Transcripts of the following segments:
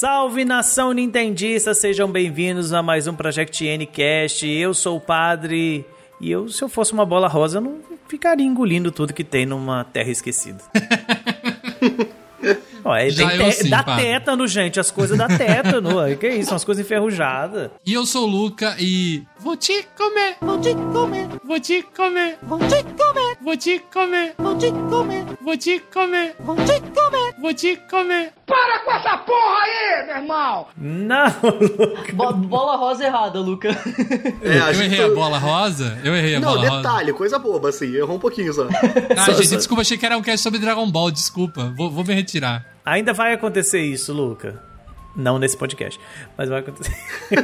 Salve, nação nintendista, sejam bem-vindos a mais um Project N-Cast. Eu sou o Padre e se eu fosse uma bola rosa, eu não ficaria engolindo tudo que tem numa terra esquecida. Dá tétano, gente, as coisas dá tétano. Que isso, são as coisas enferrujadas. E eu sou o Luca e... Vou te comer, vou te comer, vou te comer, vou te comer, vou te comer, vou te comer, vou te comer, vou te comer, vou te comer. Para com essa porra aí, meu irmão! Não, Luca. Bola rosa errada, Luca. Eu errei a bola rosa? Eu errei a bola rosa. Não, detalhe, coisa boba, assim. Errou um pouquinho só. Gente, desculpa, achei que era um cast sobre Dragon Ball, desculpa. Vou me retirar. Ainda vai acontecer isso, Luca. Não nesse podcast, mas vai acontecer.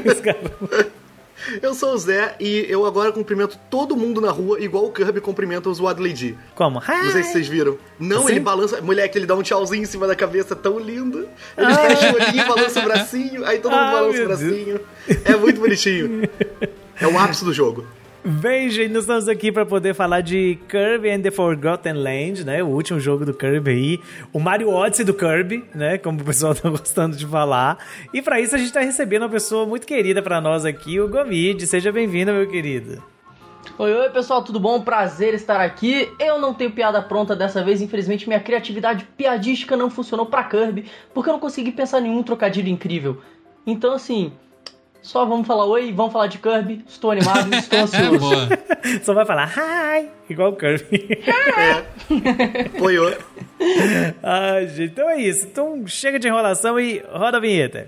Eu sou o Zé e eu agora cumprimento todo mundo na rua igual o Kirby cumprimenta os Wadley D. Como? Não sei se vocês viram. Não, assim? Ele balança... Moleque, ele dá um tchauzinho em cima da cabeça, tão lindo. Ele fecha o olhinho, balança o bracinho, aí todo mundo balança o bracinho. É muito bonitinho. É o ápice do jogo. Bem, gente, nós estamos aqui para poder falar de Kirby and the Forgotten Land, né? O último jogo do Kirby aí. O Mario Odyssey do Kirby, né? Como o pessoal tá gostando de falar. E para isso a gente tá recebendo uma pessoa muito querida para nós aqui, o Gomid. Seja bem-vindo, meu querido. Oi, pessoal, tudo bom? Prazer estar aqui. Eu não tenho piada pronta dessa vez, infelizmente minha criatividade piadística não funcionou pra Kirby, porque eu não consegui pensar em nenhum trocadilho incrível. Então, assim... Só vamos falar oi, vamos falar de Kirby. Estou animado, estou ansioso. Boa. Só vai falar hi, igual o Kirby. Apoiou. Ai, gente, então é isso. Então chega de enrolação e roda a vinheta.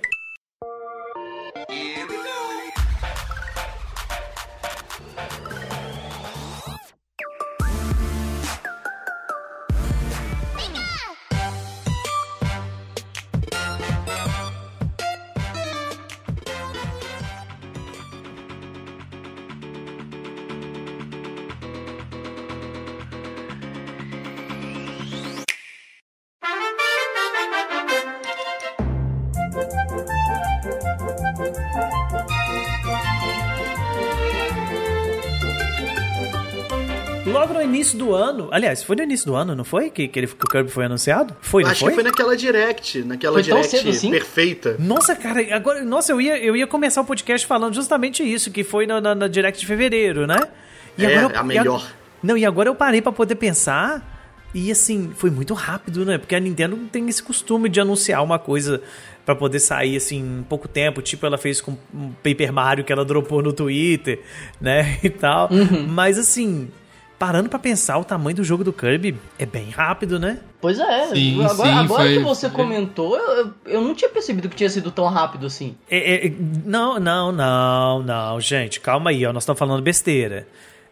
Logo no início do ano, aliás, foi no início do ano, não foi? Que o Kirby foi anunciado? Foi, não Acho foi? que foi naquela Direct, Foi tão cedo assim? Perfeita. Nossa, cara, agora, eu ia começar o podcast falando justamente isso, que foi na Direct de fevereiro, né? E agora a melhor. E agora eu parei pra poder pensar e, assim, foi muito rápido, né? Porque a Nintendo tem esse costume de anunciar uma coisa pra poder sair, assim, em pouco tempo. Tipo, ela fez com o Paper Mario que ela dropou no Twitter, né? E tal. Uhum. Mas, assim... Parando pra pensar, o tamanho do jogo do Kirby é bem rápido, né? Pois é, agora que você comentou, eu não tinha percebido que tinha sido tão rápido assim. Não, gente, calma aí, ó, nós estamos falando besteira.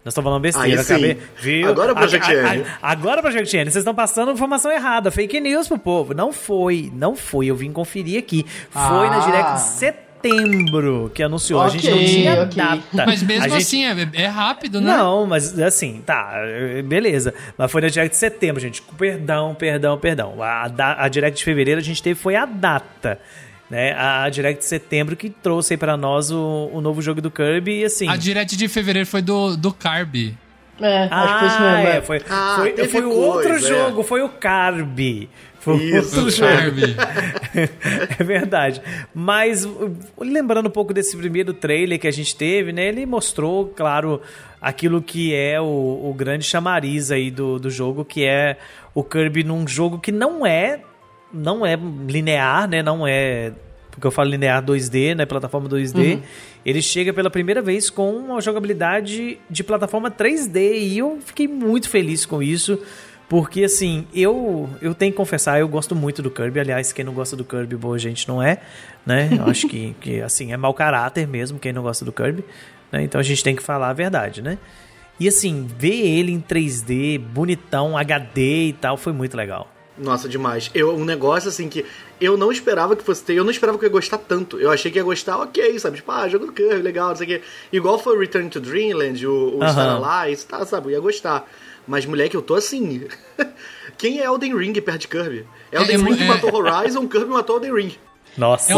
Viu? Agora, Project N. Agora, Project N, vocês estão passando informação errada, fake news pro povo. Não foi, eu vim conferir aqui. Foi na Direct de setembro que anunciou. A gente não tinha data. Mas mesmo assim, é rápido, né? Não, mas assim, tá, beleza. Mas foi na Direct de setembro, gente. Perdão. A Direct de fevereiro a gente teve foi a data, né? A Direct de setembro que trouxe aí pra nós o novo jogo do Kirby e assim... A Direct de fevereiro foi do Kirby. Acho que foi isso mesmo. Foi o outro jogo, foi o Kirby. Isso, Kirby. É verdade. Mas, lembrando um pouco desse primeiro trailer que a gente teve, né? Ele mostrou, claro, aquilo que é o grande chamariz aí do jogo, que é o Kirby num jogo que não é linear, né? Não é... Porque eu falo linear 2D, né? Plataforma 2D. Uhum. Ele chega pela primeira vez com uma jogabilidade de plataforma 3D. E eu fiquei muito feliz com isso. Porque, assim, eu tenho que confessar, eu gosto muito do Kirby. Aliás, quem não gosta do Kirby, boa gente não é, né? Eu acho que assim, é mau caráter mesmo quem não gosta do Kirby, né? Então a gente tem que falar a verdade, né? E, assim, ver ele em 3D, bonitão, HD e tal, foi muito legal. Nossa, demais. Um negócio, assim, que eu não esperava que fosse ter, eu não esperava que eu ia gostar tanto. Eu achei que ia gostar, ok, sabe? Tipo, jogo do Kirby, legal, não sei o quê. Igual foi o Return to Dreamland, o Star Allies, tá, sabe? Eu ia gostar. Mas, moleque, eu tô assim... Quem é Elden Ring perto de Kirby? Elden Ring matou Horizon, Kirby matou Elden Ring. Nossa,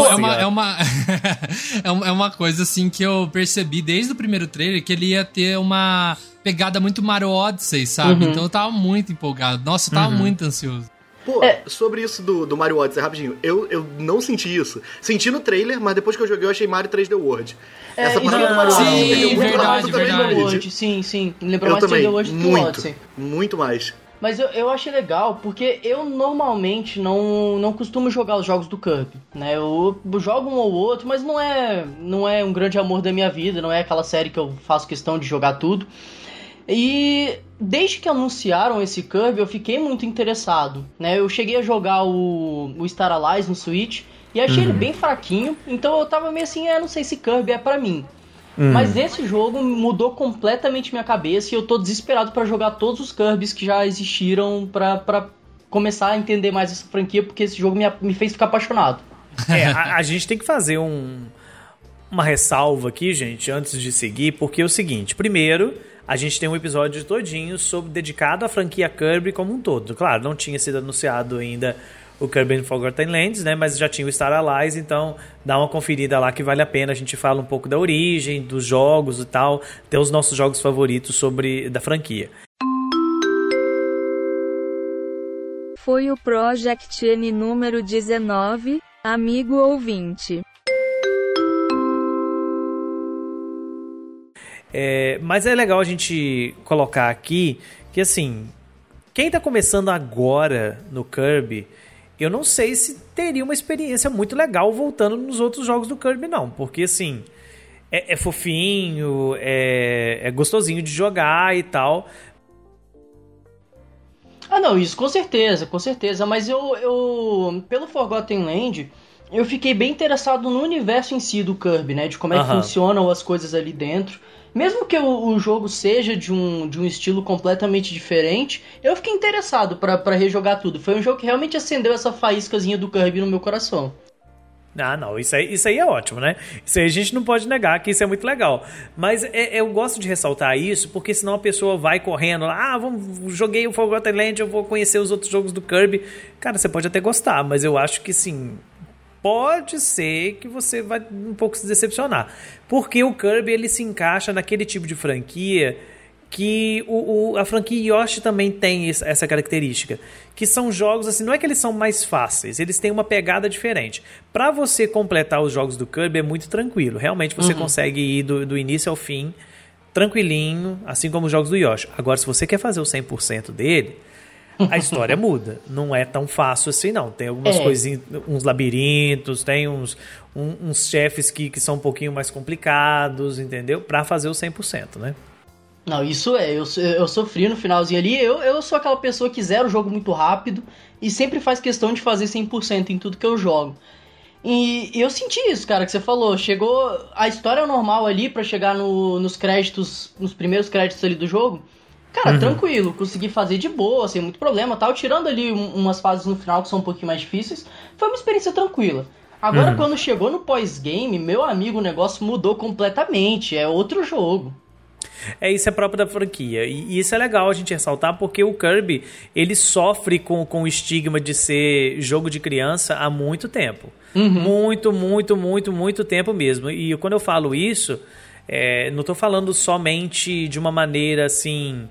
é uma coisa assim que eu percebi desde o primeiro trailer, que ele ia ter uma pegada muito Mario Odyssey, sabe? Então eu tava muito empolgado. Nossa, eu tava muito ansioso. Pô, sobre isso do Mario Odyssey, rapidinho, eu não senti isso. Senti no trailer, mas depois que eu joguei eu achei Mario 3D World. Essa parada do Mario Odyssey perdeu muito rápido também no World. Sim. Lembrou mais 3D World do que o Odyssey. Muito mais. Mas eu achei legal, porque eu normalmente não costumo jogar os jogos do Kirby, né? Eu jogo um ou outro, mas não é um grande amor da minha vida, não é aquela série que eu faço questão de jogar tudo. E desde que anunciaram esse Kirby, eu fiquei muito interessado, né? Eu cheguei a jogar o Star Allies no Switch e achei ele bem fraquinho, então eu tava meio assim, não sei se Kirby é pra mim. Mas esse jogo mudou completamente minha cabeça e eu tô desesperado pra jogar todos os Kirbys que já existiram pra começar a entender mais essa franquia, porque esse jogo me fez ficar apaixonado. A gente tem que fazer uma ressalva aqui, gente, antes de seguir, porque é o seguinte, primeiro, a gente tem um episódio todinho dedicado à franquia Kirby como um todo. Claro, não tinha sido anunciado ainda o Kirby and Forgotten Lands, né? Mas já tinha o Star Allies, então dá uma conferida lá que vale a pena. A gente fala um pouco da origem, dos jogos e tal, tem os nossos jogos favoritos da franquia. Foi o Project N número 19, amigo ouvinte. Mas é legal a gente colocar aqui que, assim, quem tá começando agora no Kirby, eu não sei se teria uma experiência muito legal voltando nos outros jogos do Kirby, não. Porque, assim, é fofinho, é gostosinho de jogar e tal. Não, isso com certeza. Mas eu pelo Forgotten Land, eu fiquei bem interessado no universo em si do Kirby, né? De como é que funcionam as coisas ali dentro. Mesmo que o jogo seja de um estilo completamente diferente, eu fiquei interessado pra rejogar tudo. Foi um jogo que realmente acendeu essa faíscazinha do Kirby no meu coração. Não, isso aí é ótimo, né? Isso aí a gente não pode negar que isso é muito legal. Mas eu gosto de ressaltar isso, porque senão a pessoa vai correndo lá, joguei o Forgotten Land, eu vou conhecer os outros jogos do Kirby. Cara, você pode até gostar, mas eu acho que sim, pode ser que você vai um pouco se decepcionar. Porque o Kirby, ele se encaixa naquele tipo de franquia que a franquia Yoshi também tem essa característica. Que são jogos, assim, não é que eles são mais fáceis, eles têm uma pegada diferente. Para você completar os jogos do Kirby é muito tranquilo. Realmente você consegue ir do início ao fim tranquilinho, assim como os jogos do Yoshi. Agora, se você quer fazer o 100% dele, a história muda. Não é tão fácil assim, não. Tem algumas coisinhas, uns labirintos, tem uns chefes que são um pouquinho mais complicados, entendeu? Pra fazer o 100%, né? Não, isso eu sofri no finalzinho ali. Eu sou aquela pessoa que zera o jogo muito rápido e sempre faz questão de fazer 100% em tudo que eu jogo. E eu senti isso, cara, que você falou. Chegou a história normal ali pra chegar nos créditos, nos primeiros créditos ali do jogo. Cara, tranquilo, consegui fazer de boa, sem muito problema, tal. Tirando ali umas fases no final que são um pouquinho mais difíceis, foi uma experiência tranquila. Agora, quando chegou no pós-game, meu amigo, o negócio mudou completamente, é outro jogo. Isso é próprio da franquia. E isso é legal a gente ressaltar, porque o Kirby, ele sofre com o estigma de ser jogo de criança há muito tempo. Muito tempo mesmo. E quando eu falo isso, não estou falando somente de uma maneira assim...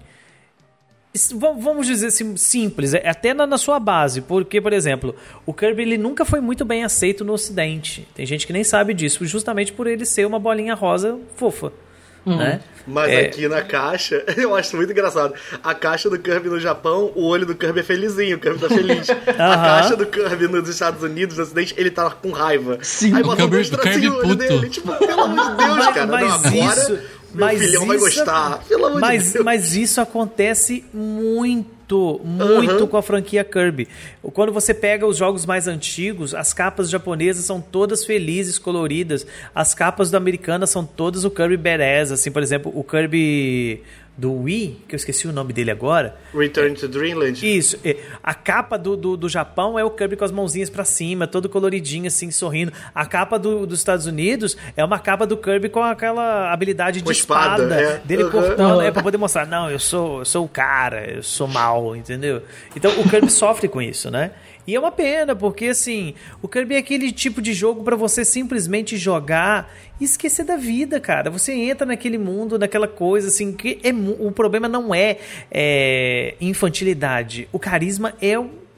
Vamos dizer assim, simples, até na sua base, porque, por exemplo, o Kirby ele nunca foi muito bem aceito no Ocidente. Tem gente que nem sabe disso, justamente por ele ser uma bolinha rosa fofa. Né? Mas aqui na caixa, eu acho muito engraçado. A caixa do Kirby no Japão, o olho do Kirby é felizinho, o Kirby tá feliz. A caixa do Kirby nos Estados Unidos, no Ocidente, ele tá com raiva. Sim, aí bota dois tracinhos no olho dele. Tipo, pelo amor de Deus, cara. Meu filhão vai gostar. Pelo amor de Deus. Mas isso acontece muito com a franquia Kirby. Quando você pega os jogos mais antigos, as capas japonesas são todas felizes, coloridas. As capas do americanas são todas o Kirby badass. Assim, por exemplo, o Kirby do Wii, que eu esqueci o nome dele agora. Return to Dreamland. Isso. A capa do Japão é o Kirby com as mãozinhas pra cima, todo coloridinho, assim, sorrindo. A capa dos Estados Unidos é uma capa do Kirby com aquela habilidade de espada dele cortando. Pra poder mostrar, não, eu sou o cara, eu sou mal, entendeu? Então o Kirby sofre com isso, né? E é uma pena, porque assim, o Kirby é aquele tipo de jogo pra você simplesmente jogar e esquecer da vida, cara. Você entra naquele mundo, naquela coisa, assim, que o problema não é infantilidade. O carisma é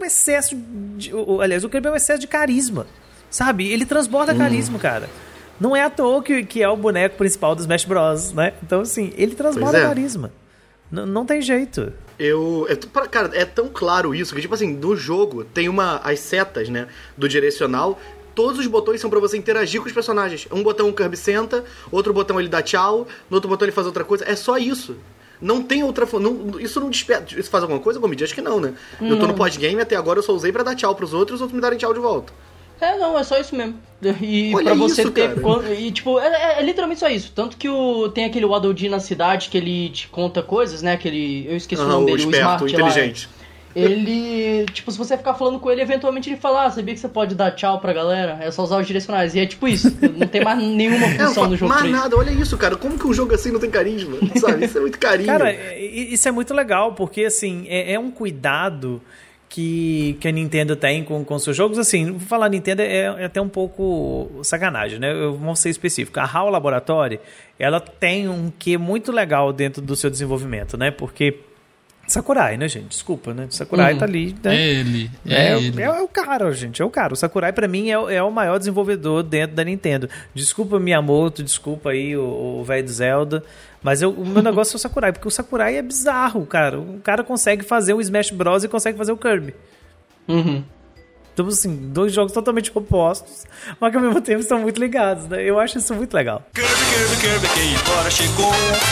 um excesso aliás, o Kirby é um excesso de carisma, sabe? Ele transborda carisma, cara. Não é à toa que é o boneco principal do Smash Bros, né? Então, assim, ele transborda carisma. Não tem jeito. Cara, é tão claro isso que, tipo assim, no jogo tem as setas, né, do direcional. Todos os botões são pra você interagir com os personagens. Um botão o Kirby senta, outro botão ele dá tchau, no outro botão ele faz outra coisa. É só isso. Não tem outra... isso não desperta... Isso faz alguma coisa, Gomid? Acho que não, né? Eu tô no pós-game, até agora eu só usei pra dar tchau pros outros, os outros me darem tchau de volta. Não, é só isso mesmo. E olha pra você isso, ter... cara. E, tipo, é literalmente só isso. Tanto que tem aquele Waddle Dee na cidade que ele te conta coisas, né? Eu esqueci o nome dele, o esperto, Smart, o inteligente. Lá. Ele, tipo, se você ficar falando com ele, eventualmente ele fala, sabia que você pode dar tchau pra galera? É só usar os direcionais. E é tipo isso, não tem mais nenhuma função no jogo. Mais nada, olha isso, cara. Como que um jogo assim não tem carisma? Sabe? Isso é muito carinho. Cara, isso é muito legal, porque, assim, é um cuidado que a Nintendo tem com seus jogos. Assim, vou falar Nintendo é até um pouco sacanagem, né? Eu vou ser específico. A HAL Laboratory, ela tem um quê muito legal dentro do seu desenvolvimento, né? Porque Sakurai, né, gente? Desculpa, né? Sakurai tá ali, né? Ele. É o cara, gente. É o cara. O Sakurai, pra mim, é o maior desenvolvedor dentro da Nintendo. Desculpa Miyamoto, desculpa aí o velho do Zelda, mas o meu negócio é o Sakurai, porque o Sakurai é bizarro, cara. O cara consegue fazer o Smash Bros. E consegue fazer o Kirby. Então, assim, dois jogos totalmente opostos, mas que ao mesmo tempo estão muito ligados, né? Eu acho isso muito legal. Kirby, quem agora chegou.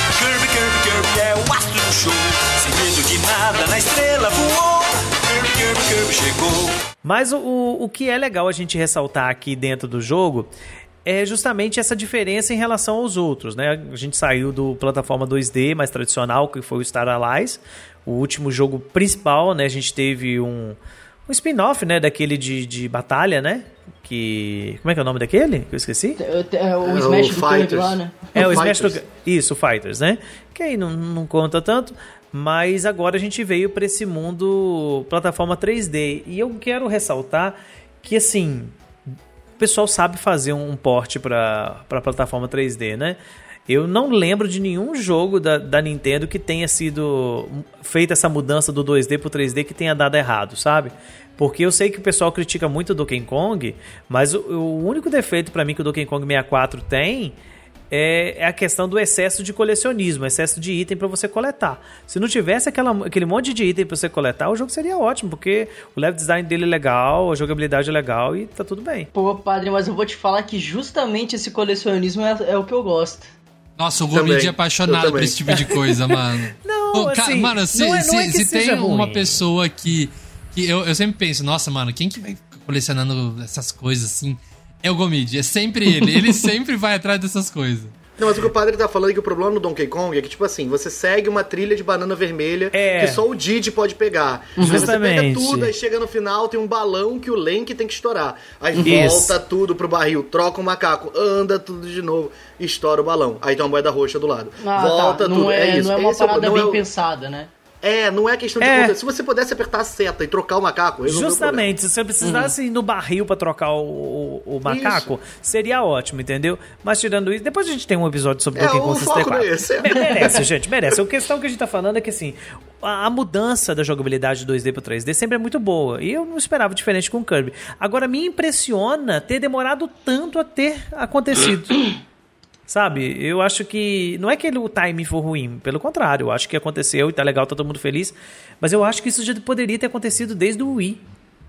Kirby é o astro do show. Sem medo de nada, na estrela voou. Kirby chegou. Mas o que é legal a gente ressaltar aqui dentro do jogo é justamente essa diferença em relação aos outros, né? A gente saiu do plataforma 2D mais tradicional, que foi o Star Allies, o último jogo principal, né? A gente teve um spin-off, né, daquele de batalha, né? Como é que é o nome daquele? Que eu esqueci? O Smash do Kirby lá, né? O Smash do... Isso, o Fighters, né? Que aí não conta tanto, mas agora a gente veio para esse mundo plataforma 3D. E eu quero ressaltar que, assim, o pessoal sabe fazer um port para plataforma 3D, né? Eu não lembro de nenhum jogo da Nintendo que tenha sido feita essa mudança do 2D pro 3D que tenha dado errado, sabe? Porque eu sei que o pessoal critica muito o Donkey Kong, mas o único defeito pra mim que o Donkey Kong 64 tem é a questão do excesso de colecionismo, excesso de item pra você coletar. Se não tivesse aquele monte de item pra você coletar, o jogo seria ótimo, porque o level design dele é legal, a jogabilidade é legal e tá tudo bem. Pô, padre, mas eu vou te falar que justamente esse colecionismo é o que eu gosto. Nossa, o Gomid é apaixonado por esse tipo de coisa, mano. Não, assim, mano, se tem uma pessoa que eu sempre penso, nossa, mano, quem que vai colecionando essas coisas assim? É o Gomid, é sempre ele. Ele sempre vai atrás dessas coisas. Não, mas o que o padre tá falando é que o problema no Donkey Kong é que, tipo assim, você segue uma trilha de banana vermelha que só o Didi pode pegar. Justamente. Aí você pega tudo, aí chega no final, tem um balão que o Link tem que estourar. Aí volta tudo pro barril, troca o macaco, anda tudo de novo, estoura o balão. Aí tem uma moeda roxa do lado. Volta tudo, é isso. Não é uma parada bem pensada, né? Não é questão de conta. Se você pudesse apertar a seta e trocar o macaco, justamente, se você precisasse ir no barril pra trocar o macaco, seria ótimo, entendeu? Mas tirando isso, depois a gente tem um episódio sobre Donkey Kong 64. Merece, gente, merece. A questão que a gente tá falando é que, assim, a mudança da jogabilidade 2D pro 3D sempre é muito boa. E eu não esperava diferente com o Kirby. Agora, me impressiona ter demorado tanto a ter acontecido. Sabe, eu acho que... Não é que o timing foi ruim, pelo contrário, eu acho que aconteceu e tá legal, tá todo mundo feliz, mas eu acho que isso já poderia ter acontecido desde o Wii.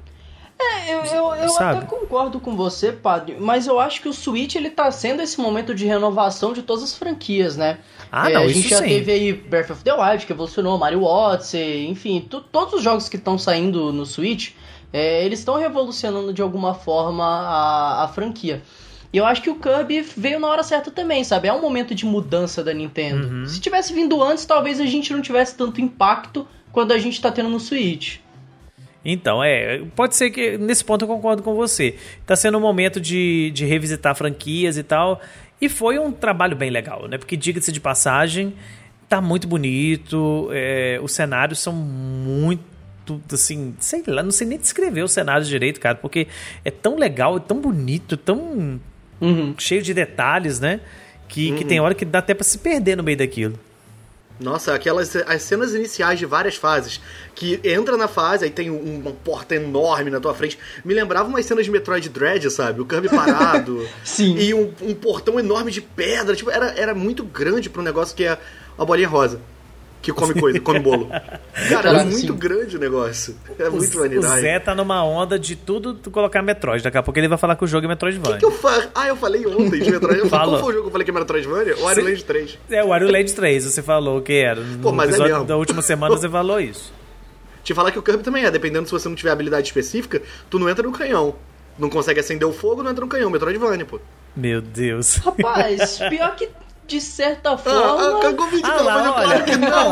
Eu até concordo com você, padre, mas eu acho que o Switch, ele tá sendo esse momento de renovação de todas as franquias, né? Não, a gente já teve aí Breath of the Wild, que evolucionou, Mario Odyssey, enfim, todos os jogos que estão saindo no Switch, eles estão revolucionando de alguma forma a franquia. E eu acho que o Kirby veio na hora certa também, sabe? É um momento de mudança da Nintendo. Se tivesse vindo antes, talvez a gente não tivesse tanto impacto quando a gente tá tendo no Switch. Então, pode ser que nesse ponto eu concordo com você. Tá sendo um momento de revisitar franquias e tal. E foi um trabalho bem legal, né? Porque, diga-se de passagem, tá muito bonito. Os cenários são muito, assim, sei lá, não sei nem descrever os cenários direito, cara. Porque é tão legal, é tão bonito, tão... cheio de detalhes, né? Que tem hora que dá até pra se perder no meio daquilo. Nossa, as cenas iniciais de várias fases, que entra na fase, aí tem uma porta enorme na tua frente, me lembrava umas cenas de Metroid Dread, sabe? O Kirby parado. Sim. E um portão enorme de pedra, tipo, era muito grande pra um negócio que é uma bolinha rosa. Que come coisa, come bolo. Cara, é muito grande o negócio. É muito maneiro. O Zé tá numa onda de tudo tu colocar Metroid. Daqui a pouco ele vai falar que o jogo é Metroidvania. Que eu falei? Ah, eu falei ontem de Metroid. Qual foi o jogo que eu falei que é Metroidvania? O Wario Land 3. É, o Wario Land 3, você falou que era. Pô, no mas episódio mesmo. da última semana você falou isso. Te falar que o Kirby também é, dependendo se você não tiver habilidade específica, tu não entra no canhão. Não consegue acender o fogo, não entra no canhão. Metroidvania, pô. Meu Deus. Rapaz, pior que de certa forma... Claro que não,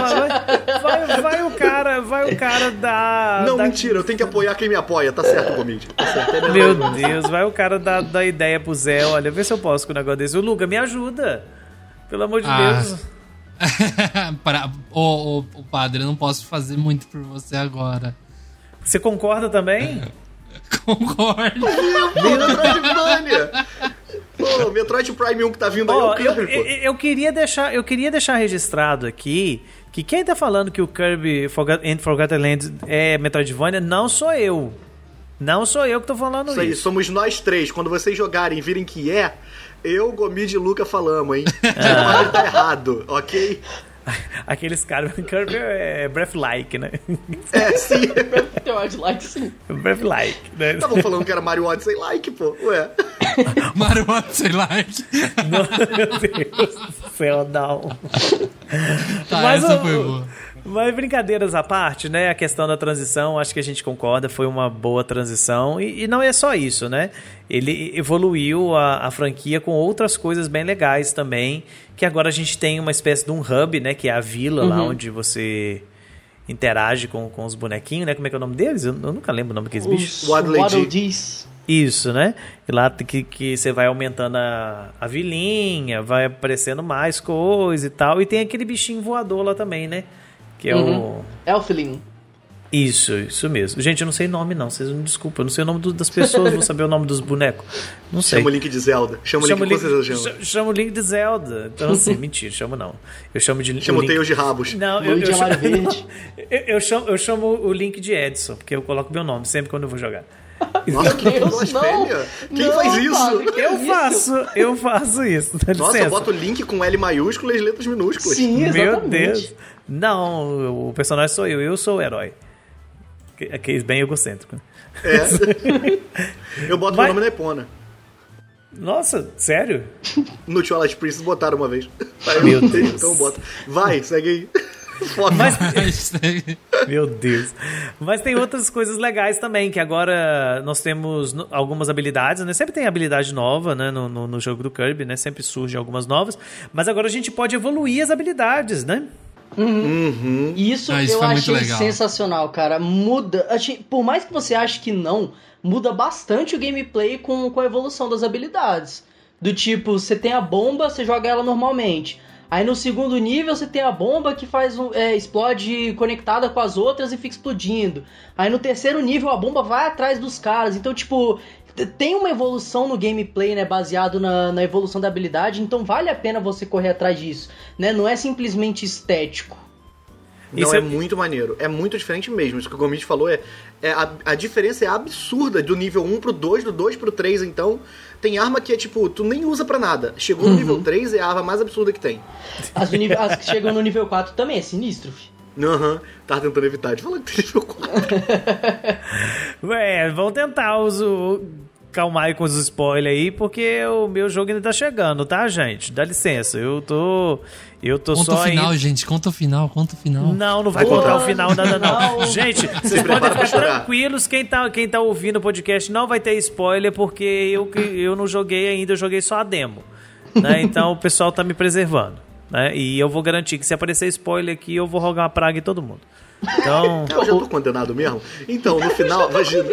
vai o cara da... Não, mentira, eu tenho que apoiar quem me apoia. Tá certo, Gomid. Tá certo. Meu Deus, vai o cara da ideia pro Zé. Olha, vê se eu posso com o negócio desse. O Luca, me ajuda. Pelo amor de Deus. O padre, eu não posso fazer muito por você agora. Você concorda também? Concordo. Metroidvania. Pô, Metroid Prime 1 que tá vindo aí é o Kirby, pô. Eu queria deixar registrado aqui que quem tá falando que o Kirby and Forgotten Land é Metroidvania não sou eu. Não sou eu que tô falando isso. Isso aí, somos nós três. Quando vocês jogarem e virem que é, eu, Gomid e Luca falamos, hein? Mas tá errado, ok? Aqueles caras, Kirby é Breath-like, né? É, sim. Breath-like, sim. Breath-like, né? Estavam falando que era Mario Odyssey-like, pô. Ué. Mario Odyssey-like. Meu Deus do céu, não. Tá, essa foi boa. Mas brincadeiras à parte, né? A questão da transição, acho que a gente concorda, foi uma boa transição. E não é só isso, né? Ele evoluiu a franquia com outras coisas bem legais também. Que agora a gente tem uma espécie de um hub, né? Que é a vila lá onde você interage com os bonequinhos, né? Como é que é o nome deles? Eu nunca lembro o nome daqueles bichos. Waddle Dees. Isso, né? E lá que você vai aumentando a vilinha, vai aparecendo mais coisa e tal. E tem aquele bichinho voador lá também, né? Que é o... Elfling. Isso mesmo. Gente, eu não sei nome não, vocês me desculpem. Eu não sei o nome das pessoas, vou saber o nome dos bonecos. Não sei. Chama o Link de Zelda. Chama o Link de Zelda. Então assim, mentira, chamo não. Eu chamo de... Chama o Tails de Rabos. Não, eu chamo o Link de Edson, porque eu coloco meu nome sempre quando eu vou jogar. Nossa, que blasfêmia! Quem faz isso? Eu faço isso. Nossa, eu boto o Link com L maiúsculo e as letras minúsculas. Sim, exatamente. Meu Deus. Não, o personagem sou eu sou o herói. Que é bem egocêntrico. É. Eu boto meu nome na Epona. Nossa, sério? No Twilight Princess botaram uma vez. Meu Deus. Então bota. Vai, segue aí. Meu Deus. Mas tem outras coisas legais também, que agora nós temos algumas habilidades, né? Sempre tem habilidade nova, né? No jogo do Kirby, né? Sempre surgem algumas novas. Mas agora a gente pode evoluir as habilidades, né? Isso eu achei sensacional, cara. Muda. Por mais que você ache que não, muda bastante o gameplay com a evolução das habilidades. Do tipo, você tem a bomba, você joga ela normalmente. Aí no segundo nível você tem a bomba que explode conectada com as outras e fica explodindo. Aí no terceiro nível a bomba vai atrás dos caras. Então, tipo, tem uma evolução no gameplay, né, baseado na evolução da habilidade. Então vale a pena você correr atrás disso, né? Não é simplesmente estético. Não, é muito maneiro. É muito diferente mesmo. Isso que o Gomid falou a diferença é absurda do nível 1 pro 2, do 2 pro 3, então... Tem arma que é tipo, tu nem usa pra nada. Chegou no nível 3, é a arma mais absurda que tem. As que chegam no nível 4 também é sinistro, filho. Tava tentando evitar de falar que tem nível 4. Vamos tentar calmar aí com os spoilers aí, porque o meu jogo ainda tá chegando, tá, gente? Dá licença, eu tô conta só o final, aí... gente, conta o final. Não vai contar o final, não. Gente, vocês podem ficar tranquilos, quem tá ouvindo o podcast não vai ter spoiler, porque eu não joguei ainda, eu joguei só a demo, né? Então o pessoal tá me preservando, né? E eu vou garantir que se aparecer spoiler aqui, eu vou rogar uma praga em todo mundo. Então... Eu já tô condenado mesmo? Então, no final, imagina...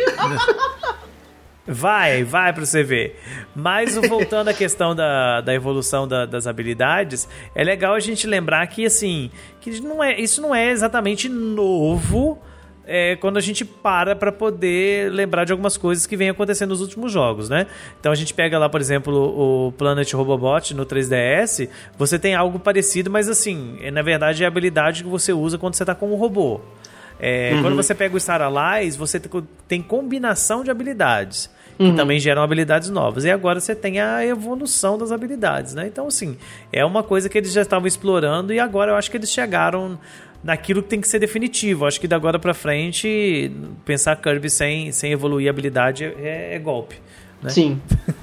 Vai pra você ver. Mas voltando à questão da evolução das habilidades, é legal a gente lembrar que, assim, que isso não é exatamente novo quando a gente para poder lembrar de algumas coisas que vem acontecendo nos últimos jogos, né? Então a gente pega lá, por exemplo, o Planet Robobot no 3DS, você tem algo parecido, mas assim, na verdade é a habilidade que você usa quando você tá com um robô. Quando você pega o Star Allies, você tem combinação de habilidades, que também geram habilidades novas. E agora você tem a evolução das habilidades, né? Então, assim, é uma coisa que eles já estavam explorando e agora eu acho que eles chegaram naquilo que tem que ser definitivo. Eu acho que da agora pra frente, pensar Kirby sem evoluir a habilidade é golpe, né? Sim.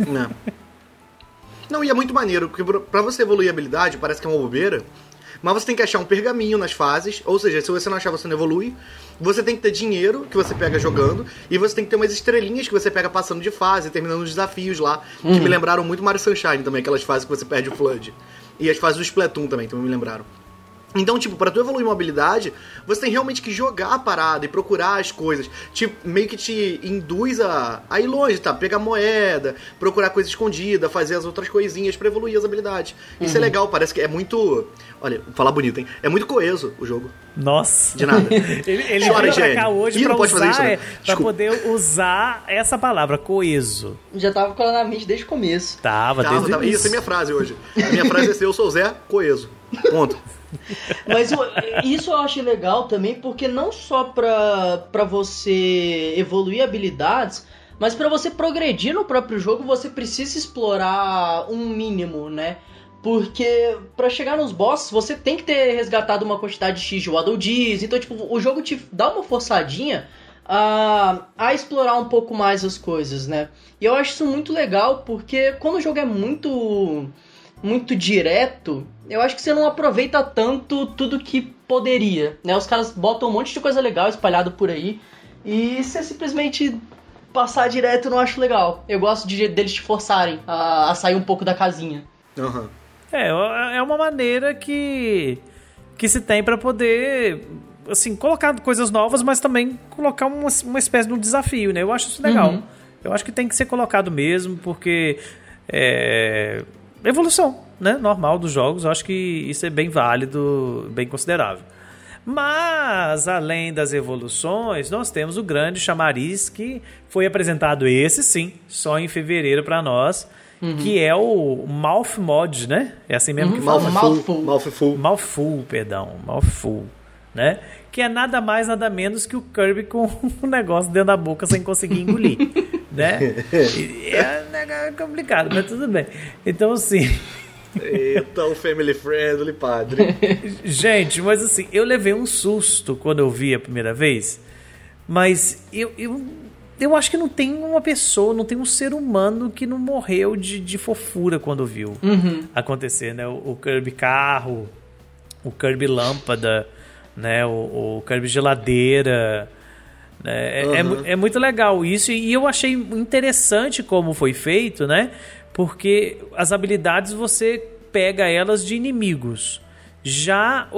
Não, e é muito maneiro, porque pra você evoluir a habilidade, parece que é uma bobeira, mas você tem que achar um pergaminho nas fases, ou seja, se você não achar, você não evolui. Você tem que ter dinheiro que você pega jogando, e você tem que ter umas estrelinhas que você pega passando de fase, terminando os desafios lá, que me lembraram muito Mario Sunshine também, aquelas fases que você perde o Flood. E as fases do Splatoon também me lembraram. Então, tipo, pra tu evoluir uma habilidade, você tem realmente que jogar a parada e procurar as coisas. Tipo, meio que te induz a ir longe, tá? Pegar moeda, procurar coisa escondida, fazer as outras coisinhas pra evoluir as habilidades. Isso é legal, parece que é muito... Olha, vou falar bonito, hein? É muito coeso o jogo. Nossa. De nada. ele veio pra cá hoje pra usar, isso, né? Pra poder usar essa palavra, coeso. Já tava falando na mente desde o começo. Tava. Isso é minha frase hoje. A minha frase é ser: eu sou Zé Coeso. Ponto. Mas isso eu achei legal também, porque não só pra você evoluir habilidades, mas pra você progredir no próprio jogo, você precisa explorar um mínimo, né? Porque pra chegar nos bosses, você tem que ter resgatado uma quantidade X de Waddle Dees. Então, tipo, o jogo te dá uma forçadinha a explorar um pouco mais as coisas, né? E eu acho isso muito legal, porque quando o jogo é muito direto, eu acho que você não aproveita tanto tudo que poderia, né? Os caras botam um monte de coisa legal espalhado por aí, e você simplesmente passar direto eu não acho legal. Eu gosto deles te forçarem a sair um pouco da casinha. Uhum. É uma maneira que se tem pra poder, assim, colocar coisas novas, mas também colocar uma espécie de um desafio, né? Eu acho isso legal. Eu acho que tem que ser colocado mesmo, porque evolução, né? Normal dos jogos. Eu acho que isso é bem válido, bem considerável. Mas, além das evoluções, nós temos o grande chamariz que foi apresentado, esse sim, só em fevereiro pra nós, que é o Mouth Mod, né? É assim mesmo que fala? Mouthful, né? Que é nada mais, nada menos que o Kirby com um negócio dentro da boca sem conseguir engolir, né? É complicado, mas tudo bem. Então, assim... Eita, o family friendly, padre. Gente, mas assim, eu levei um susto quando eu vi a primeira vez, mas eu acho que não tem uma pessoa, não tem um ser humano que não morreu de fofura quando viu acontecer, né? O Kirby carro, o Kirby lâmpada, né? O Kirby geladeira, né? É muito legal isso, e eu achei interessante como foi feito, né? Porque as habilidades você pega elas de inimigos. Já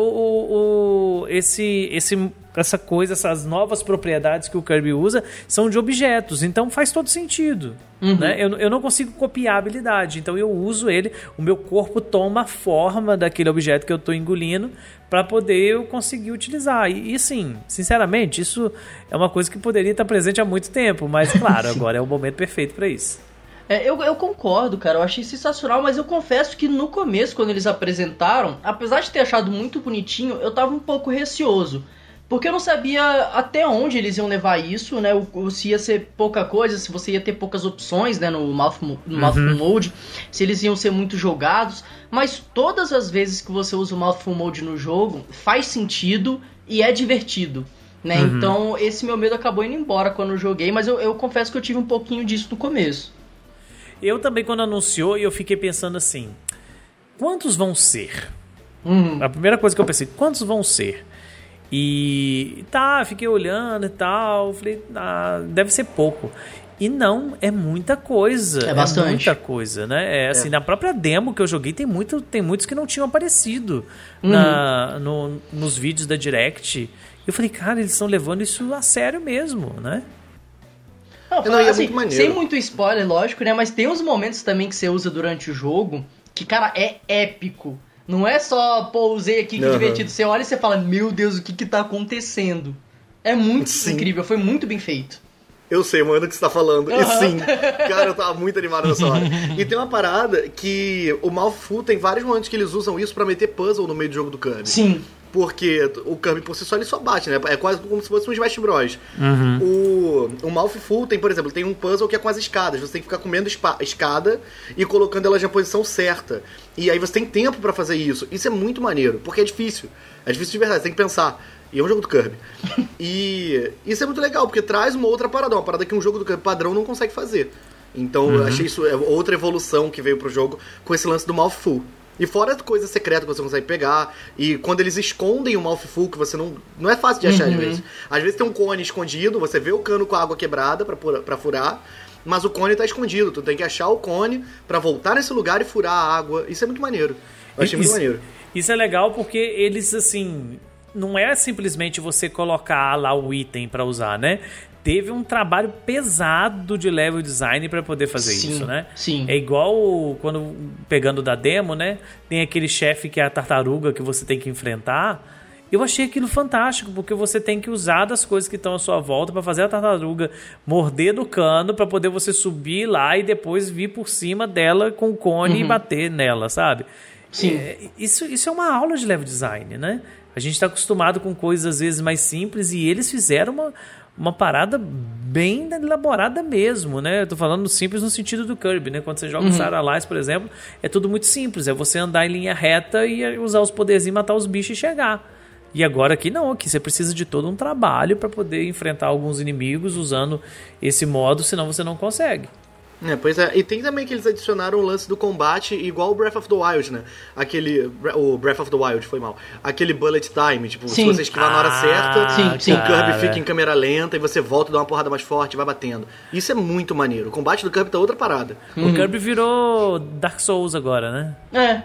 essa coisa, essas novas propriedades que o Kirby usa são de objetos, então faz todo sentido, né? Eu não consigo copiar a habilidade, então eu uso ele, o meu corpo toma a forma daquele objeto que eu estou engolindo para poder eu conseguir utilizar. E sim, sinceramente, isso é uma coisa que poderia estar presente há muito tempo, mas claro, agora é o momento perfeito para isso. Eu concordo, cara, eu achei sensacional, mas eu confesso que no começo, quando eles apresentaram, apesar de ter achado muito bonitinho, eu tava um pouco receoso, porque eu não sabia até onde eles iam levar isso, né, se ia ser pouca coisa, se você ia ter poucas opções, né, no Mouthful Mode, se eles iam ser muito jogados, mas todas as vezes que você usa o Mouthful Mode no jogo, faz sentido e é divertido, né, então esse meu medo acabou indo embora quando eu joguei, mas eu confesso que eu tive um pouquinho disso no começo. Eu também, quando anunciou, eu fiquei pensando assim, quantos vão ser? A primeira coisa que eu pensei, quantos vão ser? E fiquei olhando e tal, falei, deve ser pouco. E não, é muita coisa. É bastante. É muita coisa, né? Assim, na própria demo que eu joguei, tem muitos que não tinham aparecido nos vídeos da Direct. Eu falei, cara, eles estão levando isso a sério mesmo, né? Não, assim, é muito sem muito spoiler, lógico, né? Mas tem uns momentos também que você usa durante o jogo que, cara, é épico. Não é só, usei aqui, que divertido. Você olha e você fala, meu Deus, o que tá acontecendo? É muito incrível, foi muito bem feito. Eu sei, mano, o que você tá falando. E sim, cara, eu tava muito animado nessa hora. E tem uma parada que o Mouthful tem vários momentos que eles usam isso pra meter puzzle no meio do jogo do Kirby. Sim. Porque o Kirby por si só ele só bate, né? É quase como se fosse um Smash Bros. O Mouthful tem, por exemplo, tem um puzzle que é com as escadas. Você tem que ficar comendo escada e colocando elas na posição certa. E aí você tem tempo pra fazer isso. Isso é muito maneiro, porque é difícil. É difícil de verdade, você tem que pensar. E é um jogo do Kirby. E isso é muito legal, porque traz uma outra parada. Uma parada que um jogo do Kirby padrão não consegue fazer. Então eu achei isso outra evolução que veio pro jogo com esse lance do Mouthful. E fora coisa secreta que você consegue pegar. E quando eles escondem o Mouthful, que você não é fácil de achar às vezes. Às vezes tem um cone escondido, você vê o cano com a água quebrada pra furar, mas o cone tá escondido. Tu tem que achar o cone pra voltar nesse lugar e furar a água. Isso é muito maneiro. Eu achei muito maneiro. Isso é legal porque eles, assim... Não é simplesmente você colocar lá o item pra usar, né? Teve um trabalho pesado de level design pra poder fazer isso, né? Sim. É igual quando, pegando da demo, né? Tem aquele chefe que é a tartaruga que você tem que enfrentar. Eu achei aquilo fantástico, porque você tem que usar das coisas que estão à sua volta pra fazer a tartaruga morder no cano, pra poder você subir lá e depois vir por cima dela com o cone e bater nela, sabe? Sim. Isso é uma aula de level design, né? A gente está acostumado com coisas às vezes mais simples e eles fizeram uma parada bem elaborada mesmo, né? Eu tô falando simples no sentido do Kirby, né? Quando você joga Star Allies, por exemplo, é tudo muito simples. É você andar em linha reta e usar os poderzinhos, matar os bichos e chegar. E agora aqui não, aqui você precisa de todo um trabalho para poder enfrentar alguns inimigos usando esse modo, senão você não consegue. Pois é, e tem também que eles adicionaram o lance do combate igual o Breath of the Wild, né? O Breath of the Wild, foi mal. Aquele bullet time, tipo, se você esquivar na hora certa, o Kirby fica em câmera lenta e você volta e dá uma porrada mais forte e vai batendo. Isso é muito maneiro. O combate do Kirby tá outra parada. O Kirby virou Dark Souls agora, né?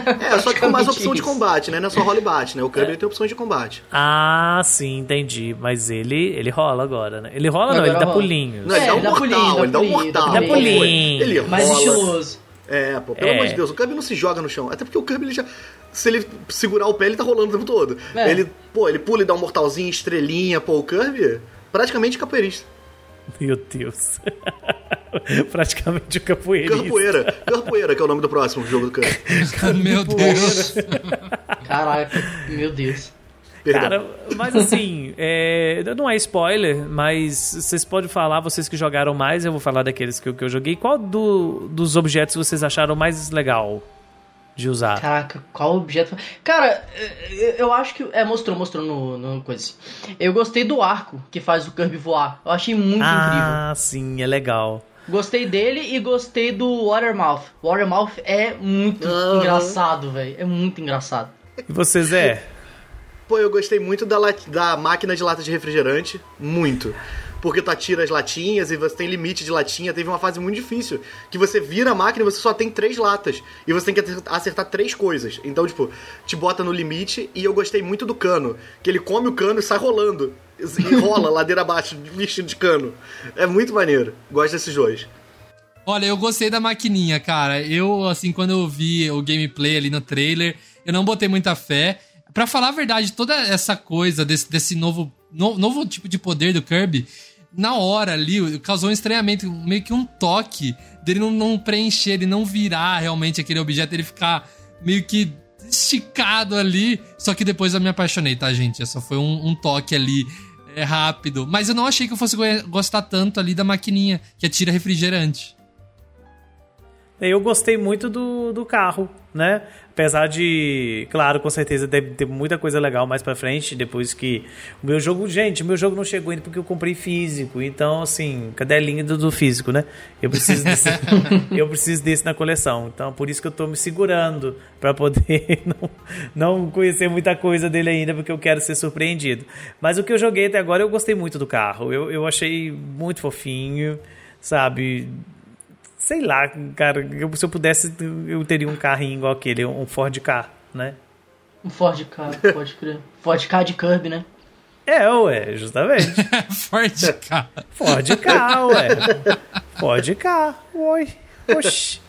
Só que com mais opção de combate, né? Não é só rola e bate, né? O Kirby tem opções de combate. Ah, sim, entendi. Mas ele rola agora, né? Ele rola não, ele dá pulinhos. Não, ele dá um mortal. Ele rola. Mais estiloso. Pelo amor de Deus, o Kirby não se joga no chão. Até porque o Kirby, ele já... Se ele segurar o pé, ele tá rolando o tempo todo. Ele pula e dá um mortalzinho, estrelinha. O Kirby, praticamente capoeirista. Meu Deus. Praticamente o capoeirista. Capoeira, que é o nome do próximo jogo do Kirby. Meu Deus. Caraca, meu Deus. Perdão. Cara, mas assim, não é spoiler, mas vocês podem falar, vocês que jogaram mais, eu vou falar daqueles que eu joguei. Qual dos objetos vocês acharam mais legal de usar? Caraca, qual objeto? Cara, eu acho que... mostrou no coisa assim. Eu gostei do arco que faz o Kirby voar. Eu achei muito incrível. Ah, sim, é legal. Gostei dele e gostei do Watermouth. O Watermouth é muito engraçado, velho. É muito engraçado. E você, Zé? Eu gostei muito da máquina de lata de refrigerante. Muito. Porque tu atira as latinhas e você tem limite de latinha. Teve uma fase muito difícil, que você vira a máquina e você só tem 3 latas. E você tem que acertar 3 coisas. Então, tipo, te bota no limite. E eu gostei muito do cano, que ele come o cano e sai rolando. E rola ladeira abaixo, vestido de cano. É muito maneiro. Gosto desses dois. Olha, eu gostei da maquininha, cara. Eu, assim, quando eu vi o gameplay ali no trailer, eu não botei muita fé. Pra falar a verdade, toda essa coisa desse novo tipo de poder do Kirby, na hora ali, causou um estranhamento, meio que um toque dele não preencher, ele não virar realmente aquele objeto, ele ficar meio que esticado ali. Só que depois eu me apaixonei, tá, gente? Só foi um toque ali rápido. Mas eu não achei que eu fosse gostar tanto ali da maquininha que atira refrigerante. Eu gostei muito do carro, né? Apesar de, claro, com certeza deve ter muita coisa legal mais pra frente, depois que o meu jogo não chegou ainda porque eu comprei físico, então assim, cadelinha do físico, né? Eu preciso desse na coleção, então por isso que eu tô me segurando pra poder não conhecer muita coisa dele ainda, porque eu quero ser surpreendido. Mas o que eu joguei até agora, eu gostei muito do carro, eu achei muito fofinho, sabe? Sei lá, cara, se eu pudesse, eu teria um carrinho igual aquele, um Ford Ka, né? Um Ford Ka, pode crer. Ford Ka de Kirby, né? Justamente. Ford Ka. Ford Ka, Ford Ka, oi. Oxi.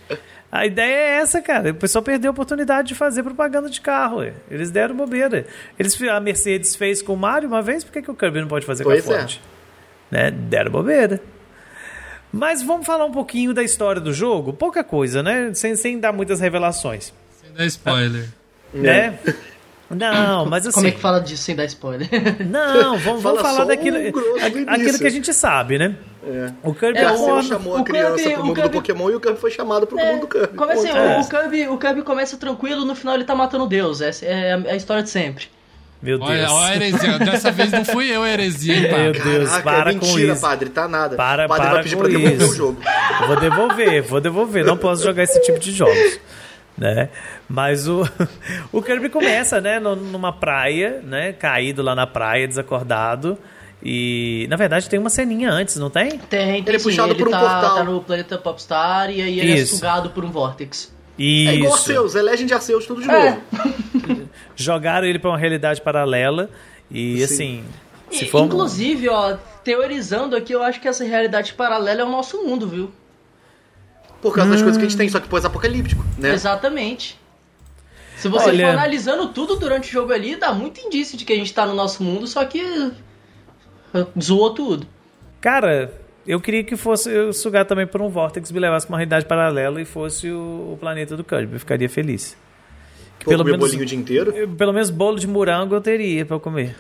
A ideia é essa, cara. O pessoal perdeu a oportunidade de fazer propaganda de carro. Ué. Eles deram bobeira. A Mercedes fez com o Mario uma vez, por que o Kirby não pode fazer com a Ford? Né? Deram bobeira. Mas vamos falar um pouquinho da história do jogo. Pouca coisa, né? Sem dar muitas revelações. Sem dar spoiler. Né? Não, mas assim... Como é que fala disso sem dar spoiler? Não, vamos falar daquilo aquilo que a gente sabe, né? O Kirby chamou a criança pro mundo do Pokémon e o Kirby foi chamado pro mundo do Kirby. Como assim, o Kirby começa tranquilo, no final ele tá matando Deus. Essa é a história de sempre. Meu Deus. Olha a heresia. Dessa vez não fui eu a heresia, hein, Meu Deus, para com mentira, isso. Padre, tá nada. O padre vai pedir pra devolver o jogo. Vou devolver. Não posso jogar esse tipo de jogos. Né? Mas o Kirby começa, né, numa praia, né, caído lá na praia, desacordado. E, na verdade, tem uma ceninha antes, não tem? Tem ele é puxado por um portal. Tá no planeta Popstar e aí ele é sugado por um Vortex. Isso. É igual Arceus, é Legend Arceus, tudo de novo. Jogaram ele pra uma realidade paralela e, assim... Inclusive, ó, teorizando aqui, eu acho que essa realidade paralela é o nosso mundo, viu? Por causa das coisas que a gente tem, só que pós-apocalíptico, né? Exatamente. Se você for analisando tudo durante o jogo ali, dá muito indício de que a gente tá no nosso mundo, só que zoou tudo. Cara, eu queria que fosse eu sugar também por um Vortex, me levasse pra uma realidade paralela e fosse o planeta do Kirby. Eu ficaria feliz. Pelo menos bolinho o dia inteiro? Pelo menos bolo de morango eu teria pra eu comer.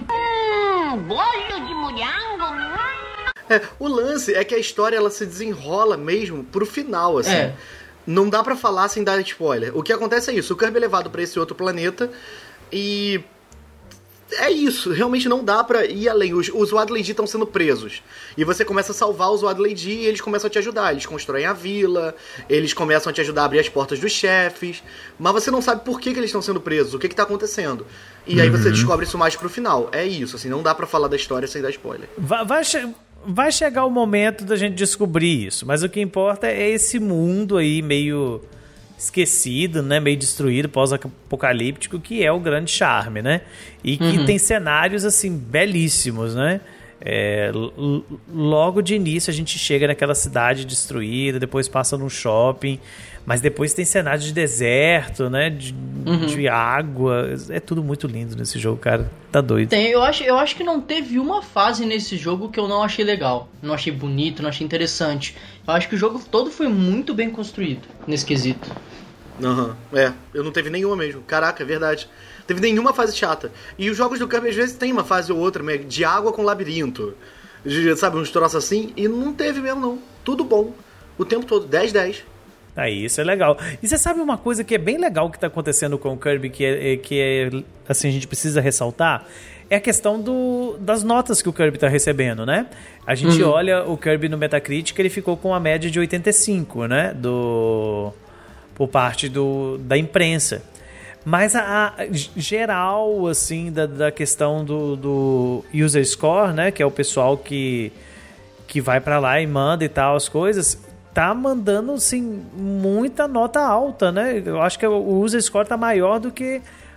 Bolo de morango? O lance é que a história ela se desenrola mesmo pro final, assim. Não dá pra falar sem dar spoiler. O que acontece é isso, o Kirby é levado pra esse outro planeta e... é isso, realmente não dá pra ir além. Os Wadley estão sendo presos. E você começa a salvar os Wadley e eles começam a te ajudar. Eles constroem a vila, eles começam a te ajudar a abrir as portas dos chefes. Mas você não sabe por que eles estão sendo presos, o que tá acontecendo. E aí você descobre isso mais pro final. É isso, assim, não dá pra falar da história sem dar spoiler. Vai chegar o momento da gente descobrir isso. Mas o que importa é esse mundo aí meio... esquecido, né, meio destruído, pós-apocalíptico, que é o grande charme, né? E que tem cenários, assim, belíssimos, né? Logo de início a gente chega naquela cidade destruída, depois passa num shopping, mas depois tem cenários de deserto, né? De água. É tudo muito lindo nesse jogo, cara. Tá doido. Eu acho que não teve uma fase nesse jogo que eu não achei legal. Não achei bonito, não achei interessante. Eu acho que o jogo todo foi muito bem construído nesse quesito. Eu não teve nenhuma mesmo. Caraca, é verdade. Teve nenhuma fase chata. E os jogos do Kirby às vezes tem uma fase ou outra de água com labirinto. Sabe, uns troços assim. E não teve mesmo, não. Tudo bom. O tempo todo. 10/10. Aí, isso é legal. E você sabe uma coisa que é bem legal que tá acontecendo com o Kirby, que é assim, a gente precisa ressaltar? É a questão das notas que o Kirby tá recebendo, né? A gente olha o Kirby no Metacritic, ele ficou com uma média de 85, né? Por parte da imprensa. Mas a geral, assim, da questão do user score, né? Que é o pessoal que vai pra lá e manda e tal as coisas, tá mandando, assim, muita nota alta, né? Eu acho que o user score tá maior do que